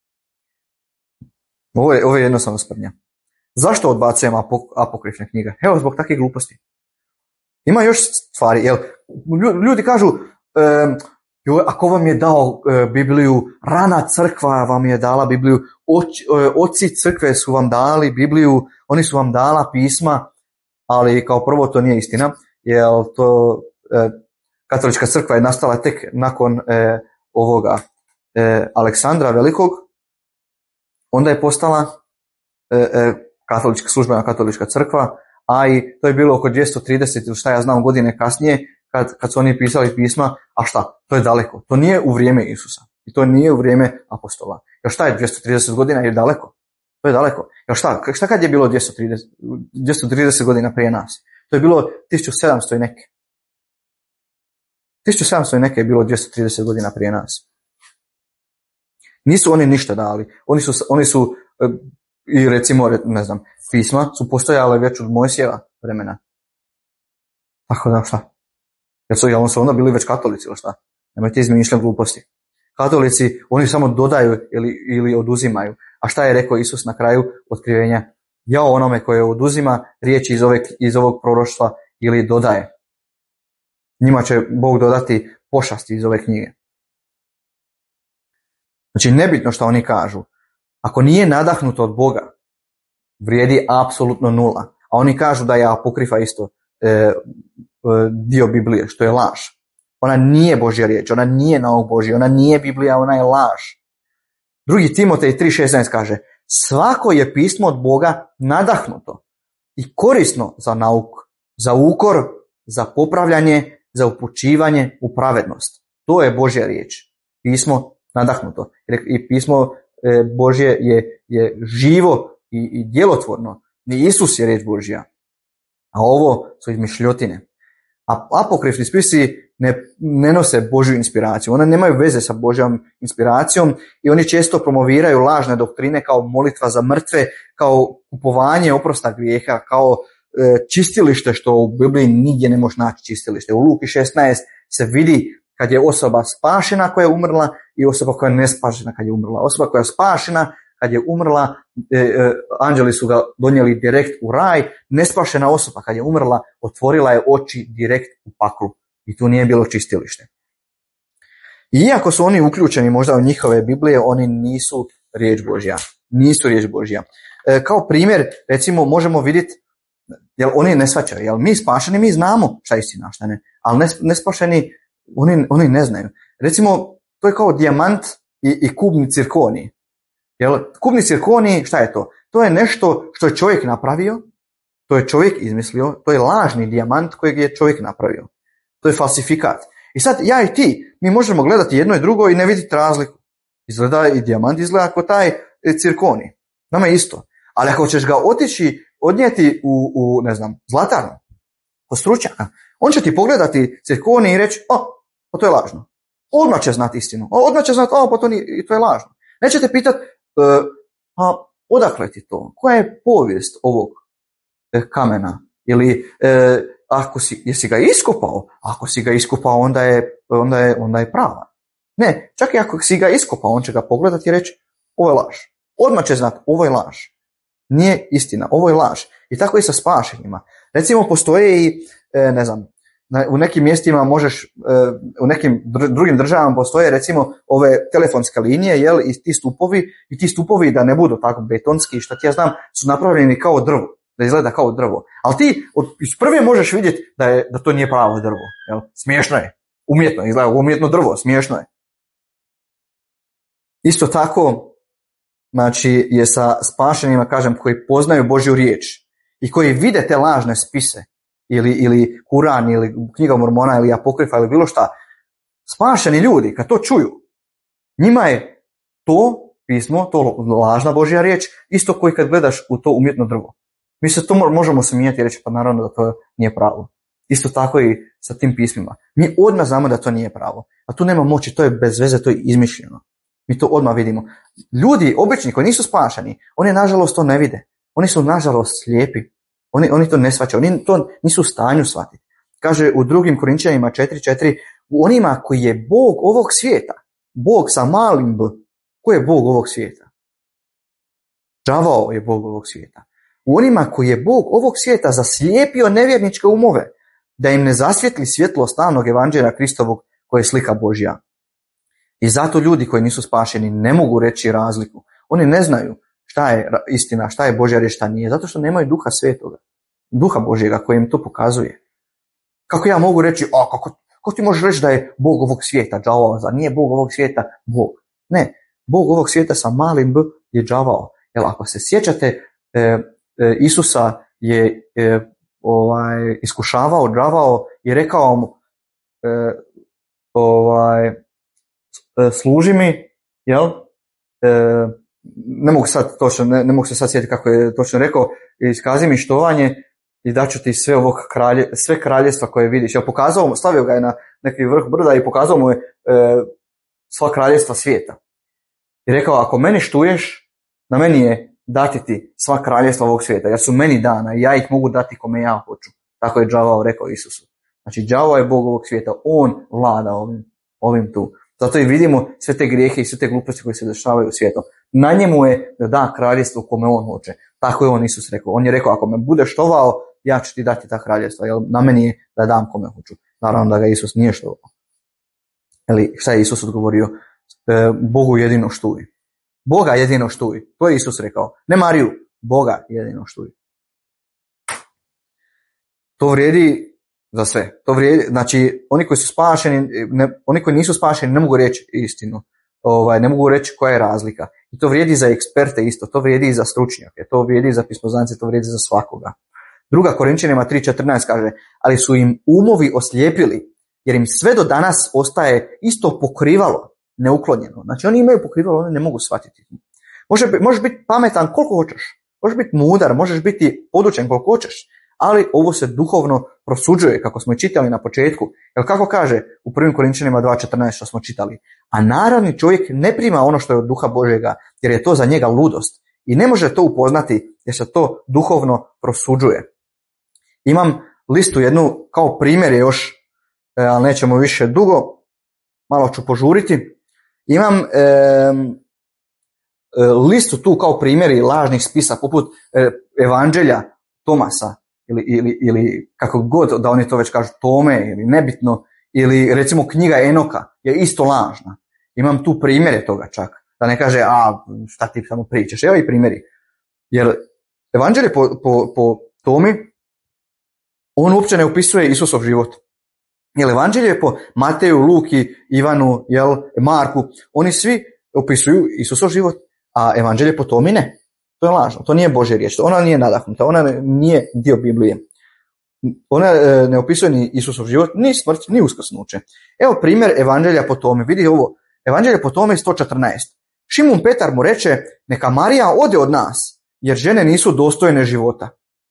Ovo je, ovo je jednostavno sprdnja. Zašto odbacujem apokrifne knjige? Evo, zbog takvih gluposti. Ima još stvari, jel? Ljudi kažu, um, joj, ako vam je dao uh, Bibliju, rana crkva vam je dala Bibliju, oč, uh, oci crkve su vam dali Bibliju, oni su vam dala pisma, ali kao prvo to nije istina, jer to uh, katolička crkva je nastala tek nakon uh, ovoga uh, Aleksandra Velikog, onda je postala uh, uh, katolička službena katolička crkva, a i to je bilo oko dvjesto trideset ili šta ja znam godine kasnije kad, kad su oni pisali pisma, a šta, to je daleko, to nije u vrijeme Isusa i to nije u vrijeme apostola. Jer šta je dvjesto trideset godina je daleko, to je daleko. Jer šta, šta kad je bilo dvjesto trideset, dvjesto trideset godina prije nas? To je bilo tisuću sedamsto i neke. tisuću sedamsto i neke je bilo dvjesto trideset godina prije nas. Nisu oni ništa dali, oni su, oni su i recimo, ne znam, pisma su postojale već od Mojsijeva vremena. Tako da, šta? Jer su, jel su onda bili već katolici ili šta? Nemojte izmišljati gluposti. Katolici, oni samo dodaju ili, ili oduzimaju. A šta je rekao Isus na kraju otkrivenja? Jao onome koje oduzima riječi iz, ove, iz ovog proroštva ili dodaje. Njima će Bog dodati pošasti iz ove knjige. Znači, nebitno što oni kažu. Ako nije nadahnuto od Boga, vrijedi apsolutno nula. A oni kažu da je apokrifa isto e, e, dio Biblije, što je laž. Ona nije Božja riječ, ona nije nauk Božji, ona nije Biblija, ona je laž. Drugi Timotej tri šesnaest kaže, svako je pismo od Boga nadahnuto i korisno za nauku, za ukor, za popravljanje, za upućivanje u pravednost. To je Božja riječ. Pismo nadahnuto. I pismo Božje je, je živo i, i djelotvorno. I Isus je riječ Božja. A ovo su izmišljotine. A apokrifni spisi ne, ne nose Božju inspiraciju. One nemaju veze sa Božjom inspiracijom i oni često promoviraju lažne doktrine kao molitva za mrtve, kao kupovanje oprosta grijeha, kao e, čistilište, što u Bibliji nigdje ne možeš naći čistilište. U Luki šesnaest se vidi kad je osoba spašena koja je umrla i osoba koja je nespašena kad je umrla. Osoba koja je spašena kad je umrla, e, e, anđeli su ga donijeli direkt u raj. Nespašena osoba kad je umrla, otvorila je oči direkt u paklu. I tu nije bilo čistilište. Iako su oni uključeni možda u njihove Biblije, oni nisu riječ Božja. Nisu riječ Božja. E, kao primjer, recimo, možemo vidjeti, jel oni ne shvaćaju, jel mi spašeni, mi znamo šta je istina, šta ne, ali nespašeni, oni, oni ne znaju. Recimo, to je kao dijamant i, i kubni cirkonij. Jel, kubni cirkonij, šta je to? To je nešto što je čovjek napravio, to je čovjek izmislio, to je lažni dijamant kojeg je čovjek napravio. To je falsifikat. I sad ja i ti, mi možemo gledati jedno i drugo i ne vidjeti razliku. Izgleda i dijamant, izgleda ako taj cirkonij. Nama je isto. Ali ako ćeš ga otići, odnijeti u, u ne znam, zlatarnu, kod stručnjaka, on će ti pogledati cirkonij i reći, o, pa to je lažno. Odmah će znati istinu. Odmah će znati, o, pa to, nije, to je lažno. Neće te pitati, uh, a odakle ti to? Koja je povijest ovog eh, kamena? Ili eh, ako si, jesi ga iskopao? Ako si ga iskopao, onda je, onda je, onda je prava. Ne, čak i ako si ga iskopao, on će ga pogledati i reći, ovo je laž. Odmah će znati, ovo je laž. Nije istina, ovo je laž. I tako i sa spašenjima. Recimo, postoje i, eh, ne znam, u nekim mjestima možeš, u nekim drugim državama postoje recimo ove telefonske linije, jel, i ti stupovi, i ti stupovi da ne budu tako betonski, što ti ja znam, su napravljeni kao drvo, da izgleda kao drvo. Ali ti od, iz prve možeš vidjeti da, je, da to nije pravo drvo, jel, smiješno je, umjetno, izgleda umjetno drvo, smiješno je. Isto tako, znači, je sa spašenima, kažem, koji poznaju Božju riječ i koji vide te lažne spise, Ili, ili Kuran, ili knjiga Mormona, ili Apokrifa, ili bilo šta. Spašeni ljudi, kad to čuju, njima je to pismo, to lažna Božja riječ, isto koji kad gledaš u to umjetno drvo. Mi se to možemo smijeti i reći, pa naravno da to nije pravo. Isto tako i sa tim pismima. Mi odmah znamo da to nije pravo. A tu nema moći, to je bez veze, to je izmišljeno. Mi to odmah vidimo. Ljudi, obični, koji nisu spašeni, oni nažalost to ne vide. Oni su nažalost slijepi. Oni, oni to ne shvaćaju, oni to nisu u stanju shvatiti. Kaže u drugim Korinčanima četiri četiri, u onima koji je Bog ovog svijeta, Bog sa malim b, ko je Bog ovog svijeta? Đavao je Bog ovog svijeta. U onima koji je Bog ovog svijeta zaslijepio nevjerničke umove, da im ne zasvjetli svjetlo slavnog evanđelja Kristovog koje je slika Božja. I zato ljudi koji nisu spašeni ne mogu reći razliku. Oni ne znaju šta je istina, šta je Božja riječ, šta nije, zato što nemaju duha svetoga, duha Božjega koji im to pokazuje. Kako ja mogu reći, a kako, kako ti možeš reći da je Bog ovog svijeta, đavao, a nije Bog ovog svijeta Bog? Ne, Bog ovog svijeta sa malim b je đavao. Jer ako se sjećate, e, e, Isusa je e, ovaj, iskušavao, đavao i rekao mu, e, ovaj, e, služi mi, jel, e, ne mogu sad točno, ne, ne mogu se sad sjetiti kako je točno rekao, iskazi mi štovanje i daću ti sve ovog kralje, sve kraljestva koje vidiš. Ja pokazao mu, stavio ga je na neki vrh brda i pokazao mu je e, sva kraljestva svijeta. I rekao, ako meni štuješ, na meni je dati ti sva kraljestva ovog svijeta, jer su meni dana i ja ih mogu dati kome ja hoću. Tako je đavao rekao Isusu. Znači, đavao je Bog ovog svijeta, on vlada ovim, ovim tu. Zato i vidimo sve te grijehe i sve te gluposti koje se dešavaju u svijetu. Na njemu je da da kraljestvo kome on hoće. Tako je on Isus rekao. On je rekao, ako me budeš štovao, ja ću ti dati ta kraljestva. Jer na meni je da dam kome hoću. Naravno da ga Isus nije štovao. Ali šta je Isus odgovorio? E, Bogu jedino štuj. Boga jedino štuj. To je Isus rekao. Ne Mariju. Boga jedino štuj. To vrijedi za sve. To vrijedi, znači oni koji su spašeni, ne, oni koji nisu spašeni ne mogu reći istinu. Ovaj, ne mogu reći koja je razlika. I to vrijedi za eksperte isto, to vrijedi i za stručnjake, to vrijedi za pismoznance, to vrijedi za svakoga. Druga Korinčanima tri četrnaest kaže, ali su im umovi oslijepili, jer im sve do danas ostaje isto pokrivalo, neuklonjeno. Znači oni imaju pokrivalo, oni ne mogu shvatiti. Može, možeš biti pametan koliko hoćeš, možeš biti mudar, možeš biti podučen koliko hoćeš, ali ovo se duhovno prosuđuje, kako smo i čitali na početku. Jer kako kaže u prvim Korinčanima dva četrnaest što smo čitali, a naravni čovjek ne prima ono što je od duha Božjega, jer je to za njega ludost. I ne može to upoznati, jer se to duhovno prosuđuje. Imam listu jednu, kao primjer je još, ali nećemo više dugo, malo ću požuriti. Imam e, listu tu kao primjeri lažnih spisa, poput e, evanđelja Tomasa, ili, ili, ili kako god da oni to već kažu, Tome, ili nebitno, ili recimo knjiga Enoka je isto lažna. Imam tu primjere toga čak, da ne kaže, a šta ti samo pričaš, evo i primjeri. Jer evanđelje po, po, po Tomi, on uopće ne opisuje Isusov život. Jer evanđelje po Mateju, Luki, Ivanu, jel, Marku, oni svi opisuju Isusov život, a evanđelje po Tomi ne. To je lažno, to nije Božja riječ, ona nije nadahnuta, ona nije dio Biblije. Ona e, ne opisuje ni Isusov život, ni smrt, ni uskrsnuće. Evo primjer evanđelja po Tomi, vidi ovo, evanđelje po Tomi sto četrnaest. Šimun Petar mu reče, neka Marija ode od nas, jer žene nisu dostojne života.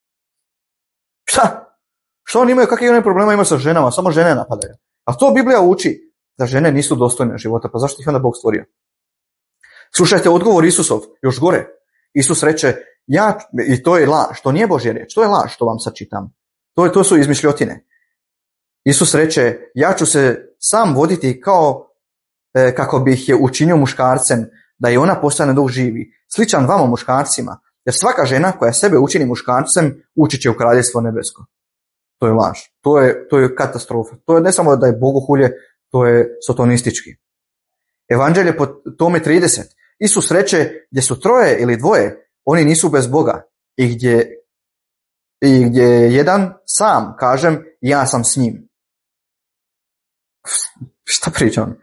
Šta? Što oni imaju, kakve one problema imaju sa ženama, samo žene napadaju. A to Biblija uči, da žene nisu dostojne života, pa zašto ih onda Bog stvorio? Slušajte odgovor Isusov, još gore. Isus reče, ja, i to je laž, to nije Božja riječ, to je laž što vam sad čitam. To, je, to su izmišljotine. Isus reče, ja ću se sam voditi kao e, kako bih je učinio muškarcem, da i ona postane dok živi, sličan vama muškarcima, jer svaka žena koja sebe učini muškarcem, ući će u kraljevstvo nebesko. To je laž, to je, to je katastrofa. To je ne samo da je bogohulje, to je sotonistički. Evanđelje po Tomi trideset. Isus reče, gdje su troje ili dvoje, oni nisu bez Boga. I gdje, i gdje jedan sam, kažem, ja sam s njim. Šta pričam?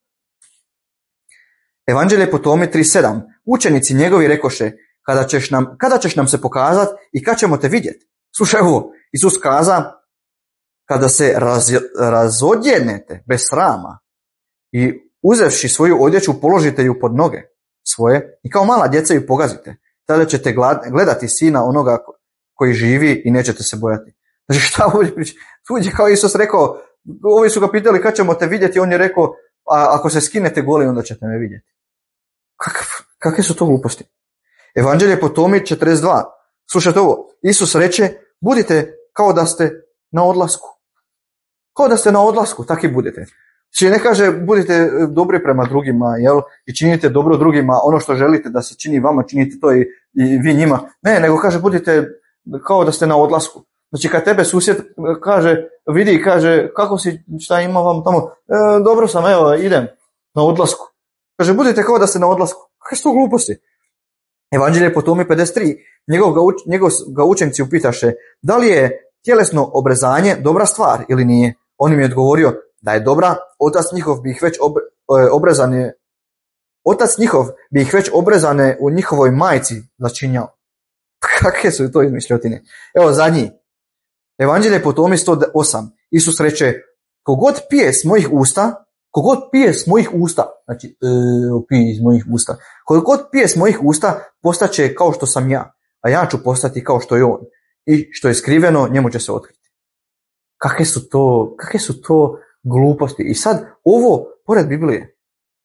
Evanđelje po Tomi trideset sedam. Učenici njegovi rekoše, kada ćeš nam, kada ćeš nam se pokazati i kad ćemo te vidjeti? Slušaj ovo, Isus kaza, kada se raz, razodjenete bez srama i uzevši svoju odjeću položite ju pod noge svoje i kao mala djeca ju pogazite, tada ćete gledati sina onoga koji živi i nećete se bojati. Znači šta ovdje priča? Tu je kao Isus rekao, ovi su ga pitali kad ćemo te vidjeti, on je rekao, a ako se skinete goli onda ćete me vidjeti. Kak, kakve su to gluposti? Evanđelje po Tomi četrdeset dva. Slušajte ovo, Isus reče, budite kao da ste na odlasku. Kao da ste na odlasku, tako i budete. Znači ne kaže budite dobri prema drugima, jel? I činite dobro drugima, ono što želite da se čini vama, činite to i, i vi njima. Ne, nego kaže budite kao da ste na odlasku. Znači kad tebe susjed kaže, vidi i kaže kako si, šta ima vam tamo, e, dobro sam, evo idem na odlasku. Kaže budite kao da ste na odlasku. Kakve su to gluposti? Evanđelje po Tomi pedeset tri. Njegov ga, uč, njegov ga učenci upitaše, da li je tjelesno obrezanje dobra stvar ili nije? On im je odgovorio da je dobra, otac njihov bi ih već ob, obrezane, otac njihov bi ih već obrezane u njihovoj majci začinjao. Kakve su to izmišljotine? Evo zadnji. Evanđelje po Tomi sto osam. Isus reče, kogod pije s mojih usta, kogod pije s mojih usta, znači e, pije iz mojih usta, kogod pije s mojih usta postaće kao što sam ja, a ja ću postati kao što je on. I što je skriveno, njemu će se otkriti. Kakve su to, kakve su to gluposti? I sad ovo, pored Biblije,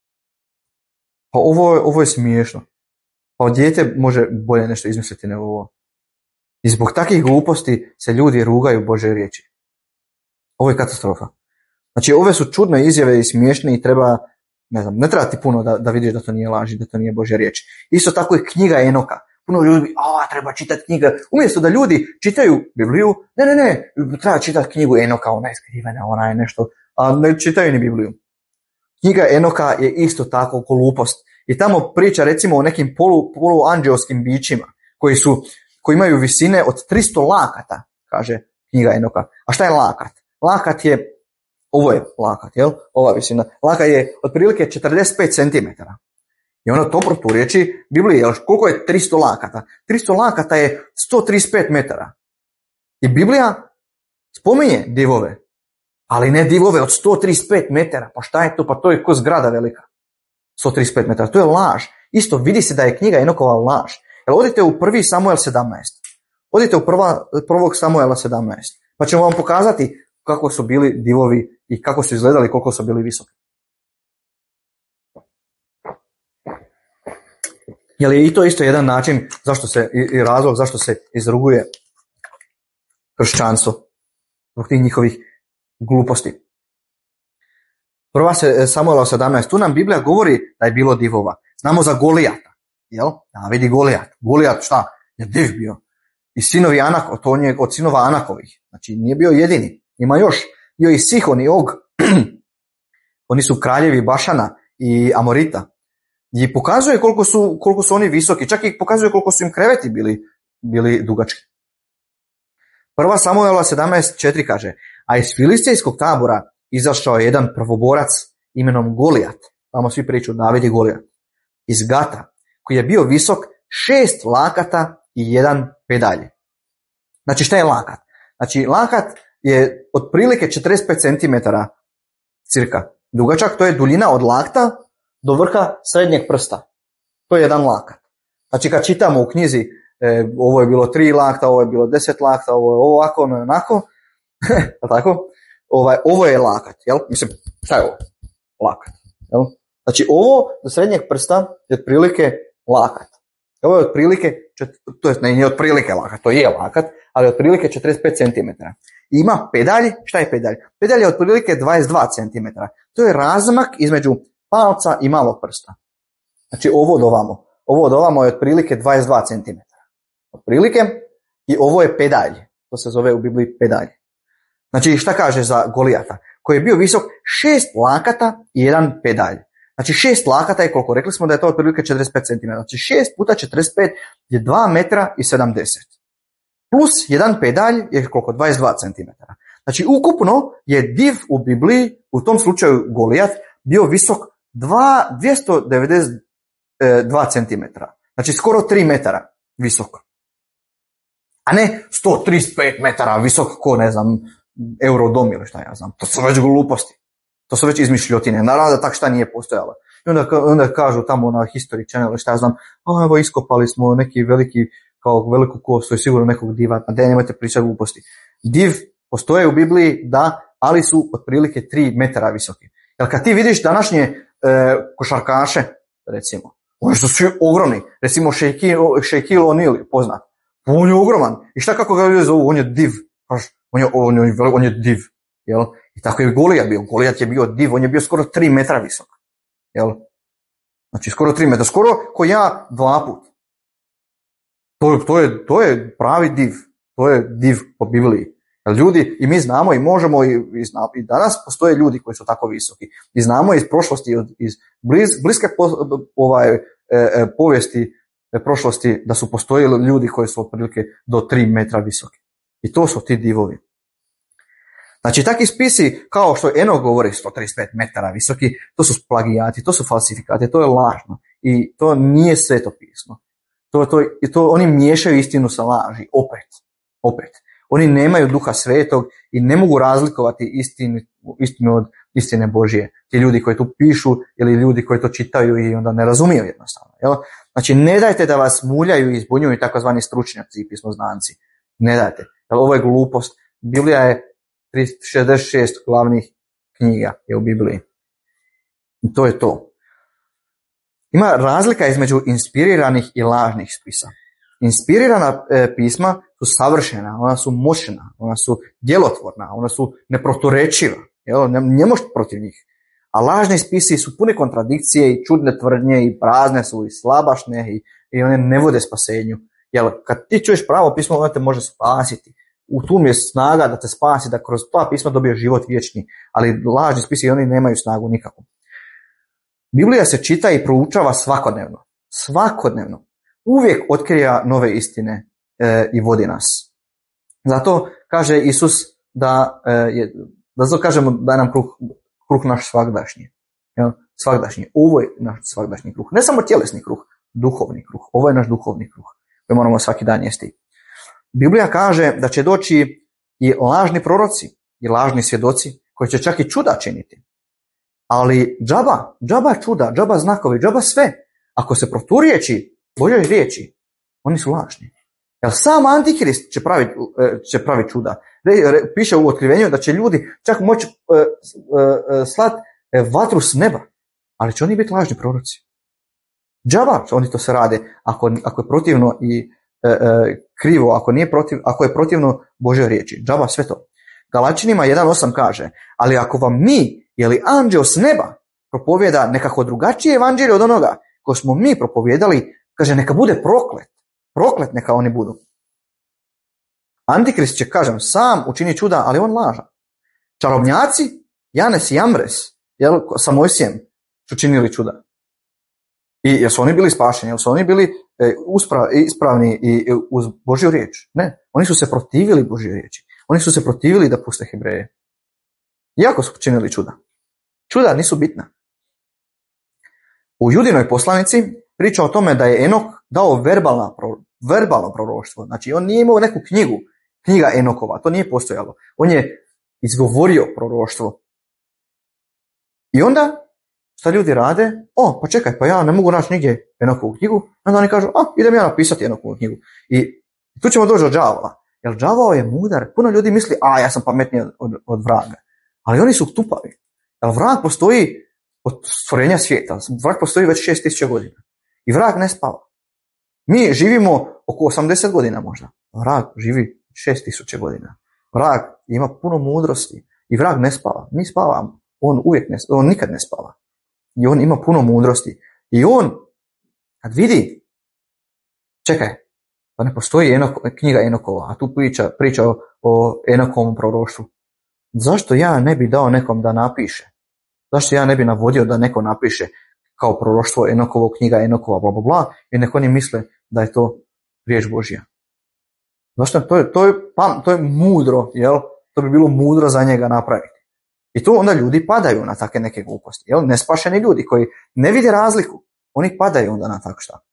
pa ovo, ovo je smiješno. Pa dijete može bolje nešto izmisliti nego ovo. I zbog takvih gluposti se ljudi rugaju Božje riječi. Ovo je katastrofa. Znači ove su čudne izjave i smiješne i treba, ne znam, ne treba ti puno da, da vidiš da to nije laž i da to nije Božja riječ. Isto tako je knjiga Enoka. Puno ljudi, a treba čitati knjiga. Umjesto da ljudi čitaju Bibliju, ne, ne, ne, treba čitati knjigu Enoka, ona je skrivena, ona je nešto, a ne čitaju ni Bibliju. Knjiga Enoka je isto tako glupost. I tamo priča recimo o nekim polu, poluanđelskim bićima koji su, koji imaju visine od tristo lakata, kaže knjiga Enoka. A šta je lakat? lakat je, ovo je lakat, jel? Ova visina. Lakat je otprilike četrdeset pet centimetara. I ono to proturječi Bibliji, jel? Koliko je tristo lakata? tristo lakata je sto trideset pet metara. I Biblija spominje divove, ali ne divove od sto trideset pet metara. Pa šta je to? Pa to je ko zgrada velika. sto trideset pet metara. To je laž. Isto vidi se da je knjiga Enokova laž. Jel, odite u prvi Samuel sedamnaest. Odite u prva, prvog Samuela sedamnaest. Pa ćemo vam pokazati kako su bili divovi i kako su izgledali, koliko su bili visoki. Jel je i to isto jedan način zašto se, i, i razlog zašto se izruguje kršćanstvo zbog tih njihovih gluposti. Prva se Samuela sedamnaest. Tu nam Biblija govori da je bilo divova. Znamo za Golijata. Jel? David i Golijat. Golijat šta? Je div bio. I sinovi Anak, to on je od sinova Anakovih. Znači nije bio jedini. Ima još. Bio i Sihon i Og. Oni su kraljevi Bašana i Amorita. I pokazuje koliko su, koliko su oni visoki. Čak i pokazuje koliko su im kreveti bili, bili dugački. Prva Samuela sedamnaest četiri kaže: a iz filistejskog tabora izašao je jedan prvoborac imenom Golijat. Tamo svi priču David i Golijat. Iz Gata, koji je bio visok šest lakata i jedan pedalj. Znači šta je lakat? Znači lakat je otprilike četrdeset pet centimetara cirka dugačak. To je duljina od lakta do vrha srednjeg prsta. To je jedan lakat. Znači kad čitamo u knjizi e, ovo je bilo tri lakta, ovo je bilo deset lakta, ovo je ovako, ono je onako. Tako? Ovaj, ovo je lakat. Jel? Mislim, šta je ovo? Lakat. Jel? Znači ovo do srednjeg prsta je otprilike lakat. Ovo je otprilike, to je ne, nije otprilike lakat, to je lakat, ali otprilike četrdeset pet centimetara. Ima pedalj, šta je pedalj? Pedalj je otprilike dvadeset dva centimetara. To je razmak između palca i malog prsta. Znači ovo od ovamo. Ovo od ovamo je otprilike dvadeset dva centimetara. Otprilike. I ovo je pedalj. To se zove u Bibliji pedalj. Znači šta kaže za Golijata? Koji je bio visok šest lakata i jedan pedalj. Znači šest lakata je koliko? Rekli smo da je to otprilike četrdeset pet centimetara. Znači šest puta četrdeset pet je dva metra i sedamdeset. Plus jedan pedalj je koliko? dvadeset dva centimetara. Znači ukupno je div u Bibliji, u tom slučaju Golijat, bio visok dvjesto devedeset dva centimetra. Znači skoro tri metara visok. A ne sto trideset pet metara visok ko ne znam Eurodom ili šta ja znam. To su već gluposti. To su već izmišljotine. Naravno da tak šta nije postojalo. I onda, onda kažu tamo na History Channel šta ja znam, a evo iskopali smo neki veliki, kao veliku kostu i sigurno nekog diva. A da nemojte pričati gluposti. Div postoje u Bibliji, da, ali su otprilike tri metara visoki. Jer kad ti vidiš današnje e, košarkaše, recimo, oni su svi ogromni. Recimo Shaquille O'Neal poznat. On je ogroman. I šta kako ga ljudi zovu? On je div. On je, on je, on je div. Jel? I tako je Golijat bio. Golijat je bio div. On je bio skoro tri metra visok. Jel? Znači skoro tri metra. Skoro ko ja dva put. To, to, je, to je pravi div. To je div po Bibliji. Ljudi, i mi znamo i možemo i, i, znamo, i danas postoje ljudi koji su tako visoki. I znamo iz prošlosti, iz bliz, bliske po, ovaj, e, e, povijesti e, prošlosti da su postojili ljudi koji su otprilike do tri metra visoki. I to su ti divovi. Znači takvi spisi kao što Enok govori sto trideset pet metara visoki, to su plagijati, to su falsifikati, to je lažno. I to nije sveto pismo. To, to, to, oni miješaju istinu sa laži. Opet. Opet. Oni nemaju duha svetog i ne mogu razlikovati istinu, istinu od istine Božje. Ti ljudi koji tu pišu ili ljudi koji to čitaju i onda ne razumiju jednostavno. Jel? Znači ne dajte da vas muljaju i zbunjuju takozvani stručnjaci i pismoznanci. Ne dajte. Jel, ovo je glupost. Biblija je šezdeset šest glavnih knjiga je u Bibliji. I to je to. Ima razlika između inspiriranih i lažnih spisa. Inspirirana e, pisma su savršena, ona su moćna, ona su djelotvorna, ona su neproturečiva, jel? Ne, ne možeš protiv njih. A lažni spisi su pune kontradikcije i čudne tvrdnje i prazne su i slabašne i, i one ne vode spasenju. Jel? Kad ti čuješ pravo pismo, ono te može spasiti. U tu mi je snaga da te spasi, da kroz ta pisma dobiješ život vječni, ali lažni spisi oni nemaju snagu nikakvu. Biblija se čita i proučava svakodnevno. Svakodnevno. Uvijek otkrija nove istine e, i vodi nas. Zato kaže Isus da e, je, da zato kažemo da je nam kruh, kruh naš svagdašnji. Jel? Svagdašnji. Ovo je naš svagdašnji kruh. Ne samo tjelesni kruh, duhovni kruh. Ovo je naš duhovni kruh koji moramo svaki dan jesti. Biblija kaže da će doći i lažni proroci i lažni svjedoci koji će čak i čuda činiti. Ali džaba, džaba čuda, džaba znakovi, džaba sve. Ako se proturiječi Božoj riječi, oni su lažni. Jer sam Antikrist će praviti će pravi čuda. Piše u Otkrivenju da će ljudi čak moći uh, uh, uh, slati vatru s neba, ali će oni biti lažni proroci. Džaba, oni to se rade ako, ako je protivno i uh, uh, krivo, ako, nije protiv, ako je protivno Božoj riječi. Džaba sve to. Galačanima jedan osam kaže, ali ako vam mi ili anđeo s neba propovjeda nekako drugačije evanđelje od onoga koje smo mi propovjedali, kaže neka bude proklet. Proklet neka oni budu. Antikrist će, kažem, sam učini čuda, ali on laža. Čarobnjaci, Janes i Jambres, jel, sa Mojsijem su činili čuda. I jesu oni bili spašeni, jesu oni bili e, uspra, ispravni i, i uz Božju riječ? Ne, oni su se protivili Božjoj riječi. Oni su se protivili da puste Hebreje. Iako su činili čuda. Čuda nisu bitna. U Judinoj poslanici priča o tome da je Enok dao verbalna, verbalno proroštvo. Znači, on nije imao neku knjigu, knjiga Enokova, to nije postojalo. On je izgovorio proroštvo. I onda, šta ljudi rade? O, pa čekaj, pa ja ne mogu naći nigdje Enokovu knjigu. Onda oni kažu, a, idem ja napisati Enokovu knjigu. I tu ćemo doći do đavola. Jer đavao je mudar. Puno ljudi misli, a, ja sam pametniji od, od, od vraga. Ali oni su tupavi. Jer vrag postoji od stvorenja svijeta. Vrag postoji već šest tisuća godina. I vrag ne spava. Mi živimo oko osamdeset godina možda. Vrag živi šest tisuća godina. Vrag ima puno mudrosti. I vrag ne spava. Mi spavamo. On uvijek ne, on nikad ne spava. I on ima puno mudrosti. I on, kad vidi, čekaj, pa ne postoji Enok, knjiga Enokova, a tu priča, priča o, o Enokovom proroštvu. Zašto ja ne bi dao nekom da napiše? Zašto ja ne bi navodio da neko napiše kao proroštvo Enokovo, knjiga Enokova, bla, bla, bla, i neko oni misle da je to riječ Božja. Zašto? To je, to je, pam, to je mudro, jel? To bi bilo mudro za njega napraviti. I tu onda ljudi padaju na takve neke gluposti. Jel? Nespašeni ljudi koji ne vide razliku, oni padaju onda na tako šta.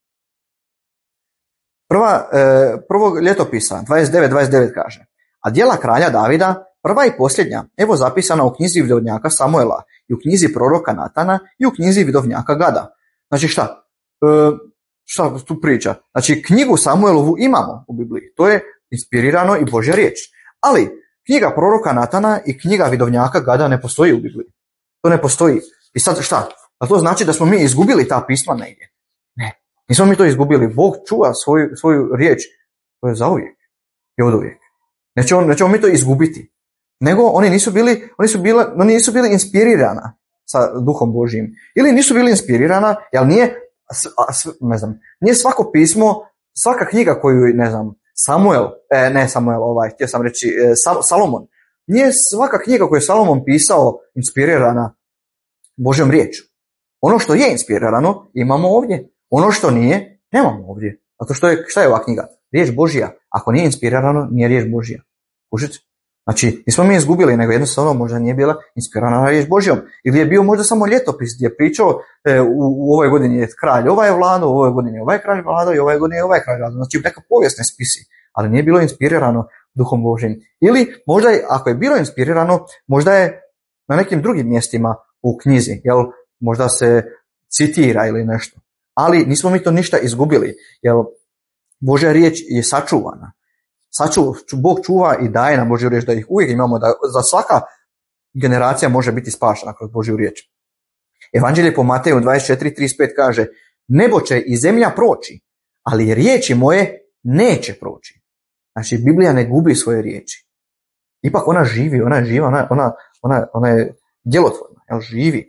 Prva, e, prvog ljetopisa, dvadeset devet dvadeset devet kaže, a djela kralja Davida, prva i posljednja, evo zapisana u knjizi vidovnjaka Samuela, i u knjizi proroka Natana, i u knjizi vidovnjaka Gada. Znači šta? E, šta tu priča? Znači knjigu Samuelovu imamo u Bibliji, to je inspirirano i Božja riječ. Ali knjiga proroka Natana i knjiga vidovnjaka Gada ne postoji u Bibliji. To ne postoji. I sad šta? A to znači da smo mi izgubili ta pisma negdje? Ne. Nismo mi to izgubili. Bog čuva svoju, svoju riječ. To je zauvijek. I oduvijek. Nećemo, nećemo mi to izgubiti. Nego oni nisu bili, oni su bili, oni nisu bili inspirirana sa Duhom Božjim. Ili nisu bili inspirirana, jer nije, ne znam, nije svako pismo, svaka knjiga koju, ne znam, Samuel, e, ne Samuel, ovaj, htio sam reći, e, Sal, Salomon. Nije svaka knjiga koju je Salomon pisao inspirirana Božjom riječu. Ono što je inspirirano imamo ovdje. Ono što nije, nemamo ovdje. Zato što je, šta je ova knjiga? Riječ Božja. Ako nije inspirirano, nije riječ Božja. Kužite? Znači, nismo mi izgubili, nego jednostavno možda nije bila inspirirana riječ Božjom. Ili je bio možda samo ljetopis gdje je pričao e, u, u ovoj godini je kralj ovaj je vladao, u ovoj godini je ovaj kralj vladao i ovoj godini je ovaj kralj vladao. Znači, neka povijesne spisi, ali nije bilo inspirirano Duhom Božjim. Ili možda je, ako je bilo inspirirano, možda je na nekim drugim mjestima u knjizi, jel, možda se citira ili nešto. Ali nismo mi to ništa izgubili, jer Božja riječ je sačuvana. Saču, Bog čuva i daje nam Božju riječ da ih uvijek imamo, da za svaka generacija može biti spašena kroz Božju riječ. Evanđelje po Mateju dvadeset četiri trideset pet kaže, nebo će i zemlja proći, ali riječi moje neće proći. Znači, Biblija ne gubi svoje riječi. Ipak ona živi, ona je živa, ona, ona, ona, ona je djelotvorna, jel, živi.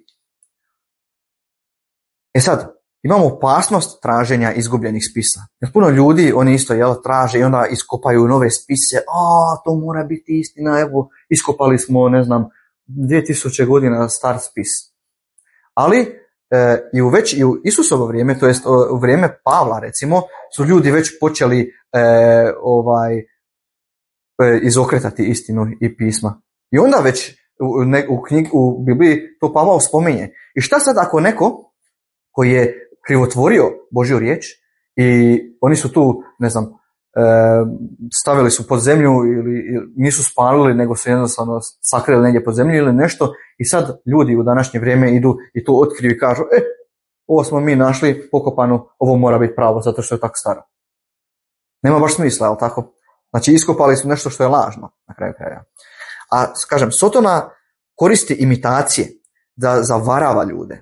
E sad, imamo opasnost traženja izgubljenih spisa. Jer puno ljudi, oni isto, jel, traže i onda iskopaju nove spise. A, to mora biti istina, evo, iskopali smo, ne znam, dvije tisuće godina star spis. Ali, e, i u već i u Isusovo vrijeme, to jest u vrijeme Pavla, recimo, su ljudi već počeli e, ovaj, e, izokretati istinu i pisma. I onda već u, ne, u, knjig, u Bibliji to Pavao spominje. I šta sad ako neko koji je krivotvorio Božju riječ i oni su tu, ne znam, e, stavili su pod zemlju ili, ili nisu spalili, nego su jednostavno sakrili negdje pod zemlju ili nešto, i sad ljudi u današnje vrijeme idu i to otkriju i kažu, e, ovo smo mi našli pokopano, ovo mora biti pravo zato što je tako staro. Nema baš smisla, ali tako? Znači iskopali su nešto što je lažno na kraju kraja. A kažem, Sotona koristi imitacije da zavarava ljude.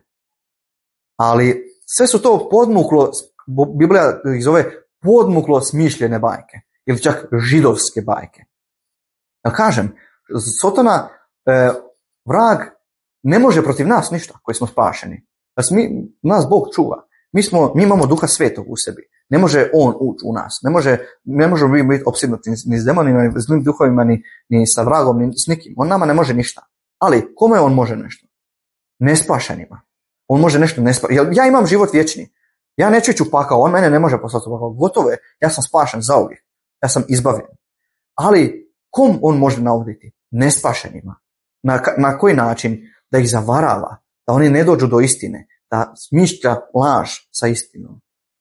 Ali sve su to podmuklo, Biblija ih zove podmuklo smišljene bajke ili čak židovske bajke. Ja kažem, Sotona, e, vrag ne može protiv nas ništa koji smo spašeni. Znači, mi, nas Bog čuva. Mi, smo, mi imamo Duha Svetog u sebi. Ne može on ući u nas. Ne može, ne možemo mi biti opsjednuti ni s demonima, ni s zlim duhovima, ni, ni sa vragom, ni s nikim. On nama ne može ništa. Ali kome on može nešto? Nespašenima. On može nešto nespašenima. Ja imam život vječni. Ja neću ići u pakao. On mene ne može poslati u pakao. Gotovo je. Ja sam spašen zauvijek. Ja sam izbavljen. Ali kom on može navoditi? Nespašenima. Na, na koji način? Da ih zavarava. Da oni ne dođu do istine. Da smišlja laž sa istinom.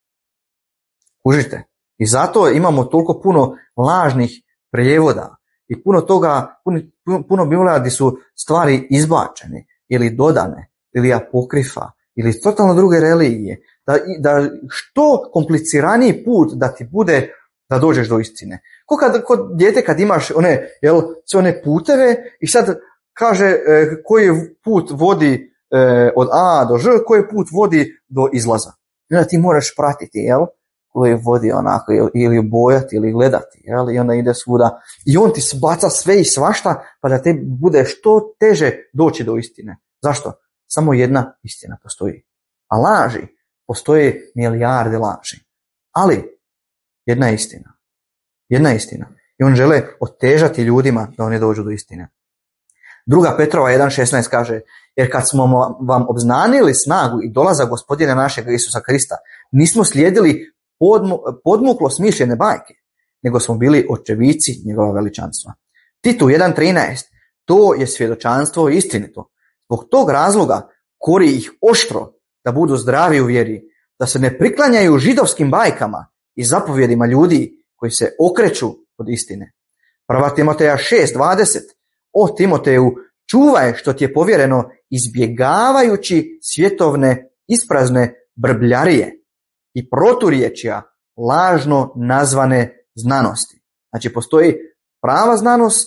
Kužite? I zato imamo toliko puno lažnih prijevoda i puno toga, puno, puno Biblija gdje su stvari izbačene ili dodane ili apokrifa ili totalno druge religije. Da, da što kompliciraniji put da ti bude da dođeš do istine. Ko kad, kod dijete kad imaš one, jel, sve one puteve i sad kaže eh, koji put vodi eh, od A do Ž, koji put vodi do izlaza. I onda ti moraš pratiti, jel? Koji vodi onako ili bojati ili gledati, jel? I onda ide svuda. I on ti baca sve i svašta pa da te bude što teže doći do istine. Zašto? Samo jedna istina postoji. A laži, postoje milijarde laži. Ali jedna istina. Jedna istina. I on žele otežati ljudima da oni dođu do istine. Druga Petrova jedan šesnaest kaže, jer kad smo vam obznanili snagu i dolaza Gospodina našeg Isusa Krista, nismo slijedili podmu, podmuklo smišljene bajke, nego smo bili očevici njegova veličanstva. Titu jedan trinaest, to je svjedočanstvo istinito. Zbog tog razloga kori ih oštro da budu zdravi u vjeri, da se ne priklanjaju židovskim bajkama i zapovjedima ljudi koji se okreću od istine. Prva Timoteja šest dvadeset, o Timoteju, čuvaj što ti je povjereno izbjegavajući svjetovne isprazne brbljarije i proturječja lažno nazvane znanosti. Znači postoji prava znanost,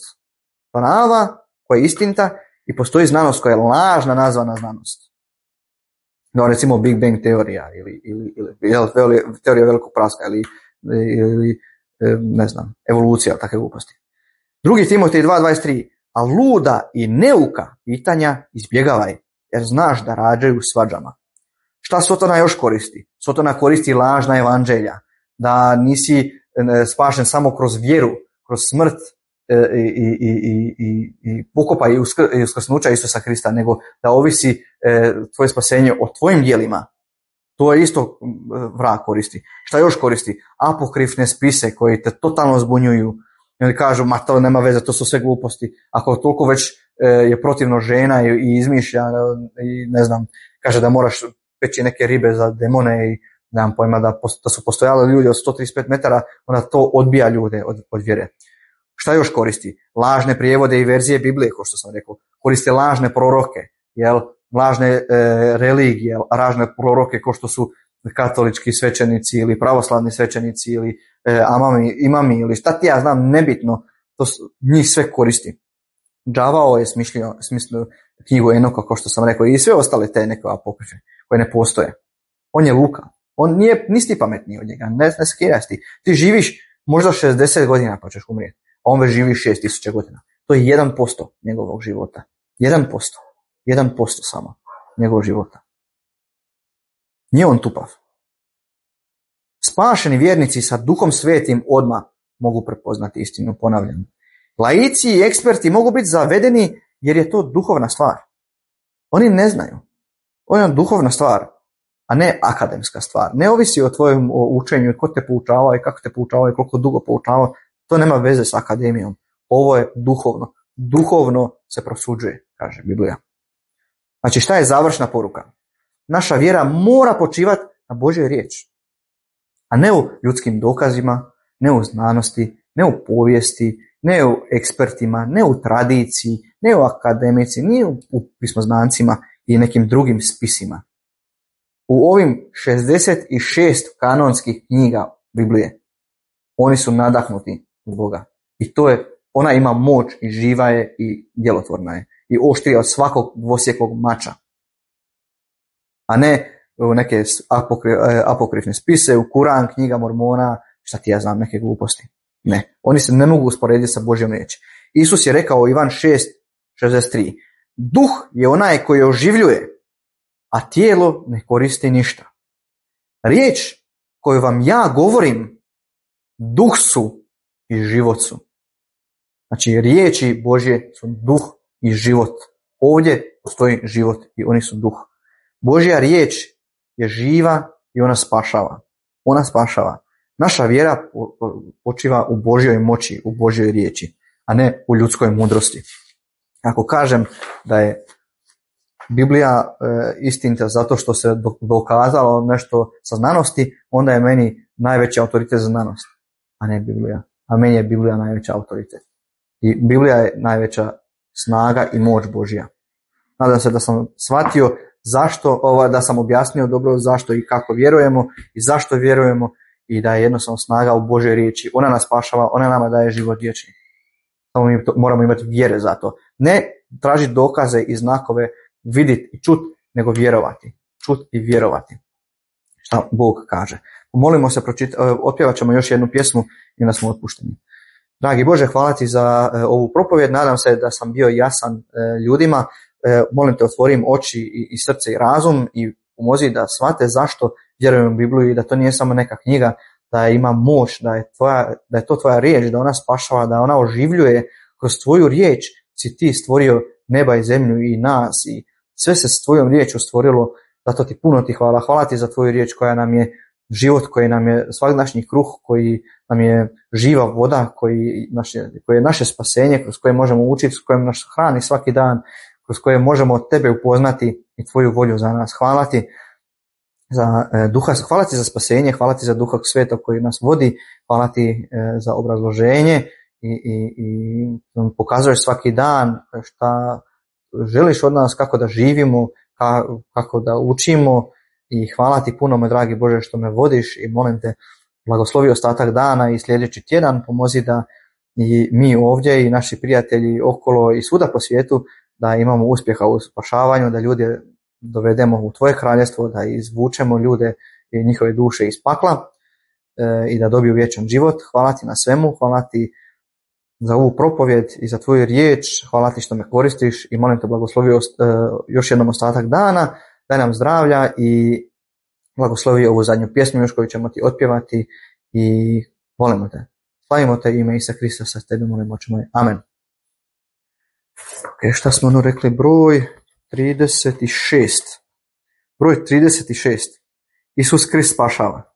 prava koja je istinita i postoji znanost koja je lažna nazvana znanost. No, recimo Big Bang teorija ili, ili, ili teorija velikog praska ili, ili ne znam, evolucija, takve gluposti. Drugi Timotej dva dvadeset tri, a luda i neuka pitanja izbjegavaj, jer znaš da rađaju svađama. Šta Sotona još koristi? Sotona koristi lažna evanđelja, da nisi spašen samo kroz vjeru, kroz smrt i, i, i, i, i pokopa i uskrsnuća Isusa Krista, nego da ovisi tvoje spasenje o tvojim djelima. To je isto vrag koristi. Šta još koristi? Apokrifne spise koji te totalno zbunjuju. Ili kažu, ma to nema veze, to su sve gluposti. Ako toliko već e, je protivno žena i, i izmišlja i ne znam, kaže da moraš peći neke ribe za demone i nemam pojma da, da su postojali ljudi od sto trideset pet metara, onda to odbija ljude od, od vjere. Šta još koristi? Lažne prijevode i verzije Biblije, kao što sam rekao. Koriste lažne proroke, jel? Lažne e, religije, lažne proroke kao što su katolički svećenici ili pravoslavni svećenici ili e, amami, imami ili šta ti ja znam, nebitno, to su, njih sve koristi. Đavao je smišljio, smislio knjigu Enoka, kao što sam rekao, i sve ostale te neke apokrife koje ne postoje. On je Luka. On nije nisti pametniji od njega, ne, ne skiraj ti. Ti živiš možda šezdeset godina pa ćeš umrijeti, a on već živi šest tisuća godina. To je jedan posto njegovog života. jedan posto. jedan posto samo njegovog života. Nije on tupav. Spašeni vjernici sa Duhom Svetim odmah mogu prepoznati istinu, ponavljam. Laici i eksperti mogu biti zavedeni jer je to duhovna stvar. Oni ne znaju. On je duhovna stvar, a ne akademska stvar. Ne ovisi o tvojem učenju i ko te poučava i kako te poučava i koliko dugo poučava. To nema veze s akademijom. Ovo je duhovno. Duhovno se prosuđuje, kaže Biblija. Znači, šta je završna poruka? Naša vjera mora počivati na Božjoj riječi, a ne u ljudskim dokazima, ne u znanosti, ne u povijesti, ne u ekspertima, ne u tradiciji, ne u akademici, ni u, u pismoznancima i nekim drugim spisima. U ovim šezdeset šest kanonskih knjiga Biblije, oni su nadahnuti od Boga. I to je, ona ima moć i živa je i djelotvorna je. I oštrija od svakog dvosjekog mača. A ne u neke apokri, apokrifne spise, u Kuran, knjiga Mormona, šta ti ja znam, neke gluposti. Ne, oni se ne mogu usporediti sa Božjom riječi. Isus je rekao Ivan šest šezdeset tri. Duh je onaj koji oživljuje, a tijelo ne koristi ništa. Riječ koju vam ja govorim, duh su i život su. Znači, riječi Božje su duh i život. Ovdje postoji život i oni su duh. Božja riječ je živa i ona spašava. Ona spašava. Naša vjera počiva u Božjoj moći, u Božjoj riječi, a ne u ljudskoj mudrosti. Ako kažem da je Biblija e, istinita zato što se dokazalo nešto sa znanosti, onda je meni najveći autoritet za znanost, a ne Biblija. A meni je Biblija najveća autoritet. I Biblija je najveća snaga i moć Božja. Nadam se da sam shvatio zašto, ova, da sam objasnio dobro zašto i kako vjerujemo i zašto vjerujemo i da je jednostavno snaga u Božoj riječi. Ona nas spašava, ona nama daje život vječni. Samo mi to, moramo imati vjere za to. Ne tražiti dokaze i znakove, vidjeti i čut, nego vjerovati. Čut i vjerovati. Šta Bog kaže. Molimo se, pročita, otpjevat ćemo još jednu pjesmu i onda smo otpušteni. Dragi Bože, hvala ti za e, ovu propovjed. Nadam se da sam bio jasan e, ljudima. E, molim te, otvorim oči i, i srce i razum i pomozi da shvate zašto vjerujem u Bibliju i da to nije samo neka knjiga, da ima moć, da je, tvoja, da je to tvoja riječ, da ona spašava, da ona oživljuje. Kroz tvoju riječ si ti stvorio neba i zemlju i nas i sve se s tvojom riječu stvorilo. Zato ti puno ti hvala. Hvala ti za tvoju riječ koja nam je život, koji nam je svagdašnji kruh, koji nam je živa voda, koji, naše, koji je naše spasenje, kroz koje možemo učiti, s kojim nas hrani svaki dan, kroz koje možemo tebe upoznati i tvoju volju za nas. Hvala ti za e, duha, hvala ti za spasenje, hvala ti za Duha Svetog koji nas vodi, hvala ti e, za obrazloženje i, i, i pokazuješ svaki dan šta želiš od nas, kako da živimo, ka, kako da učimo. I hvala ti puno, me dragi Bože, što me vodiš i molim te, blagoslovi ostatak dana i sljedeći tjedan, pomozi da i mi ovdje i naši prijatelji okolo i svuda po svijetu da imamo uspjeha u spašavanju, da ljude dovedemo u tvoje kraljestvo, da izvučemo ljude i njihove duše iz pakla e, i da dobiju vječan život. Hvala ti na svemu, hvala ti za ovu propovjed i za tvoju riječ, hvala ti što me koristiš i molim te, blagoslovi e, još jednom ostatak dana. Daj nam zdravlja i blagoslovi ovu zadnju pjesmu još koju ćemo ti otpjevati i volimo te. Slavimo te, ime Isusa Krista, sa tebe molimo, oče moj. Amen. Ok, šta smo ono rekli? Broj trideset šest. Broj trideset šest. Isus Krist spašava.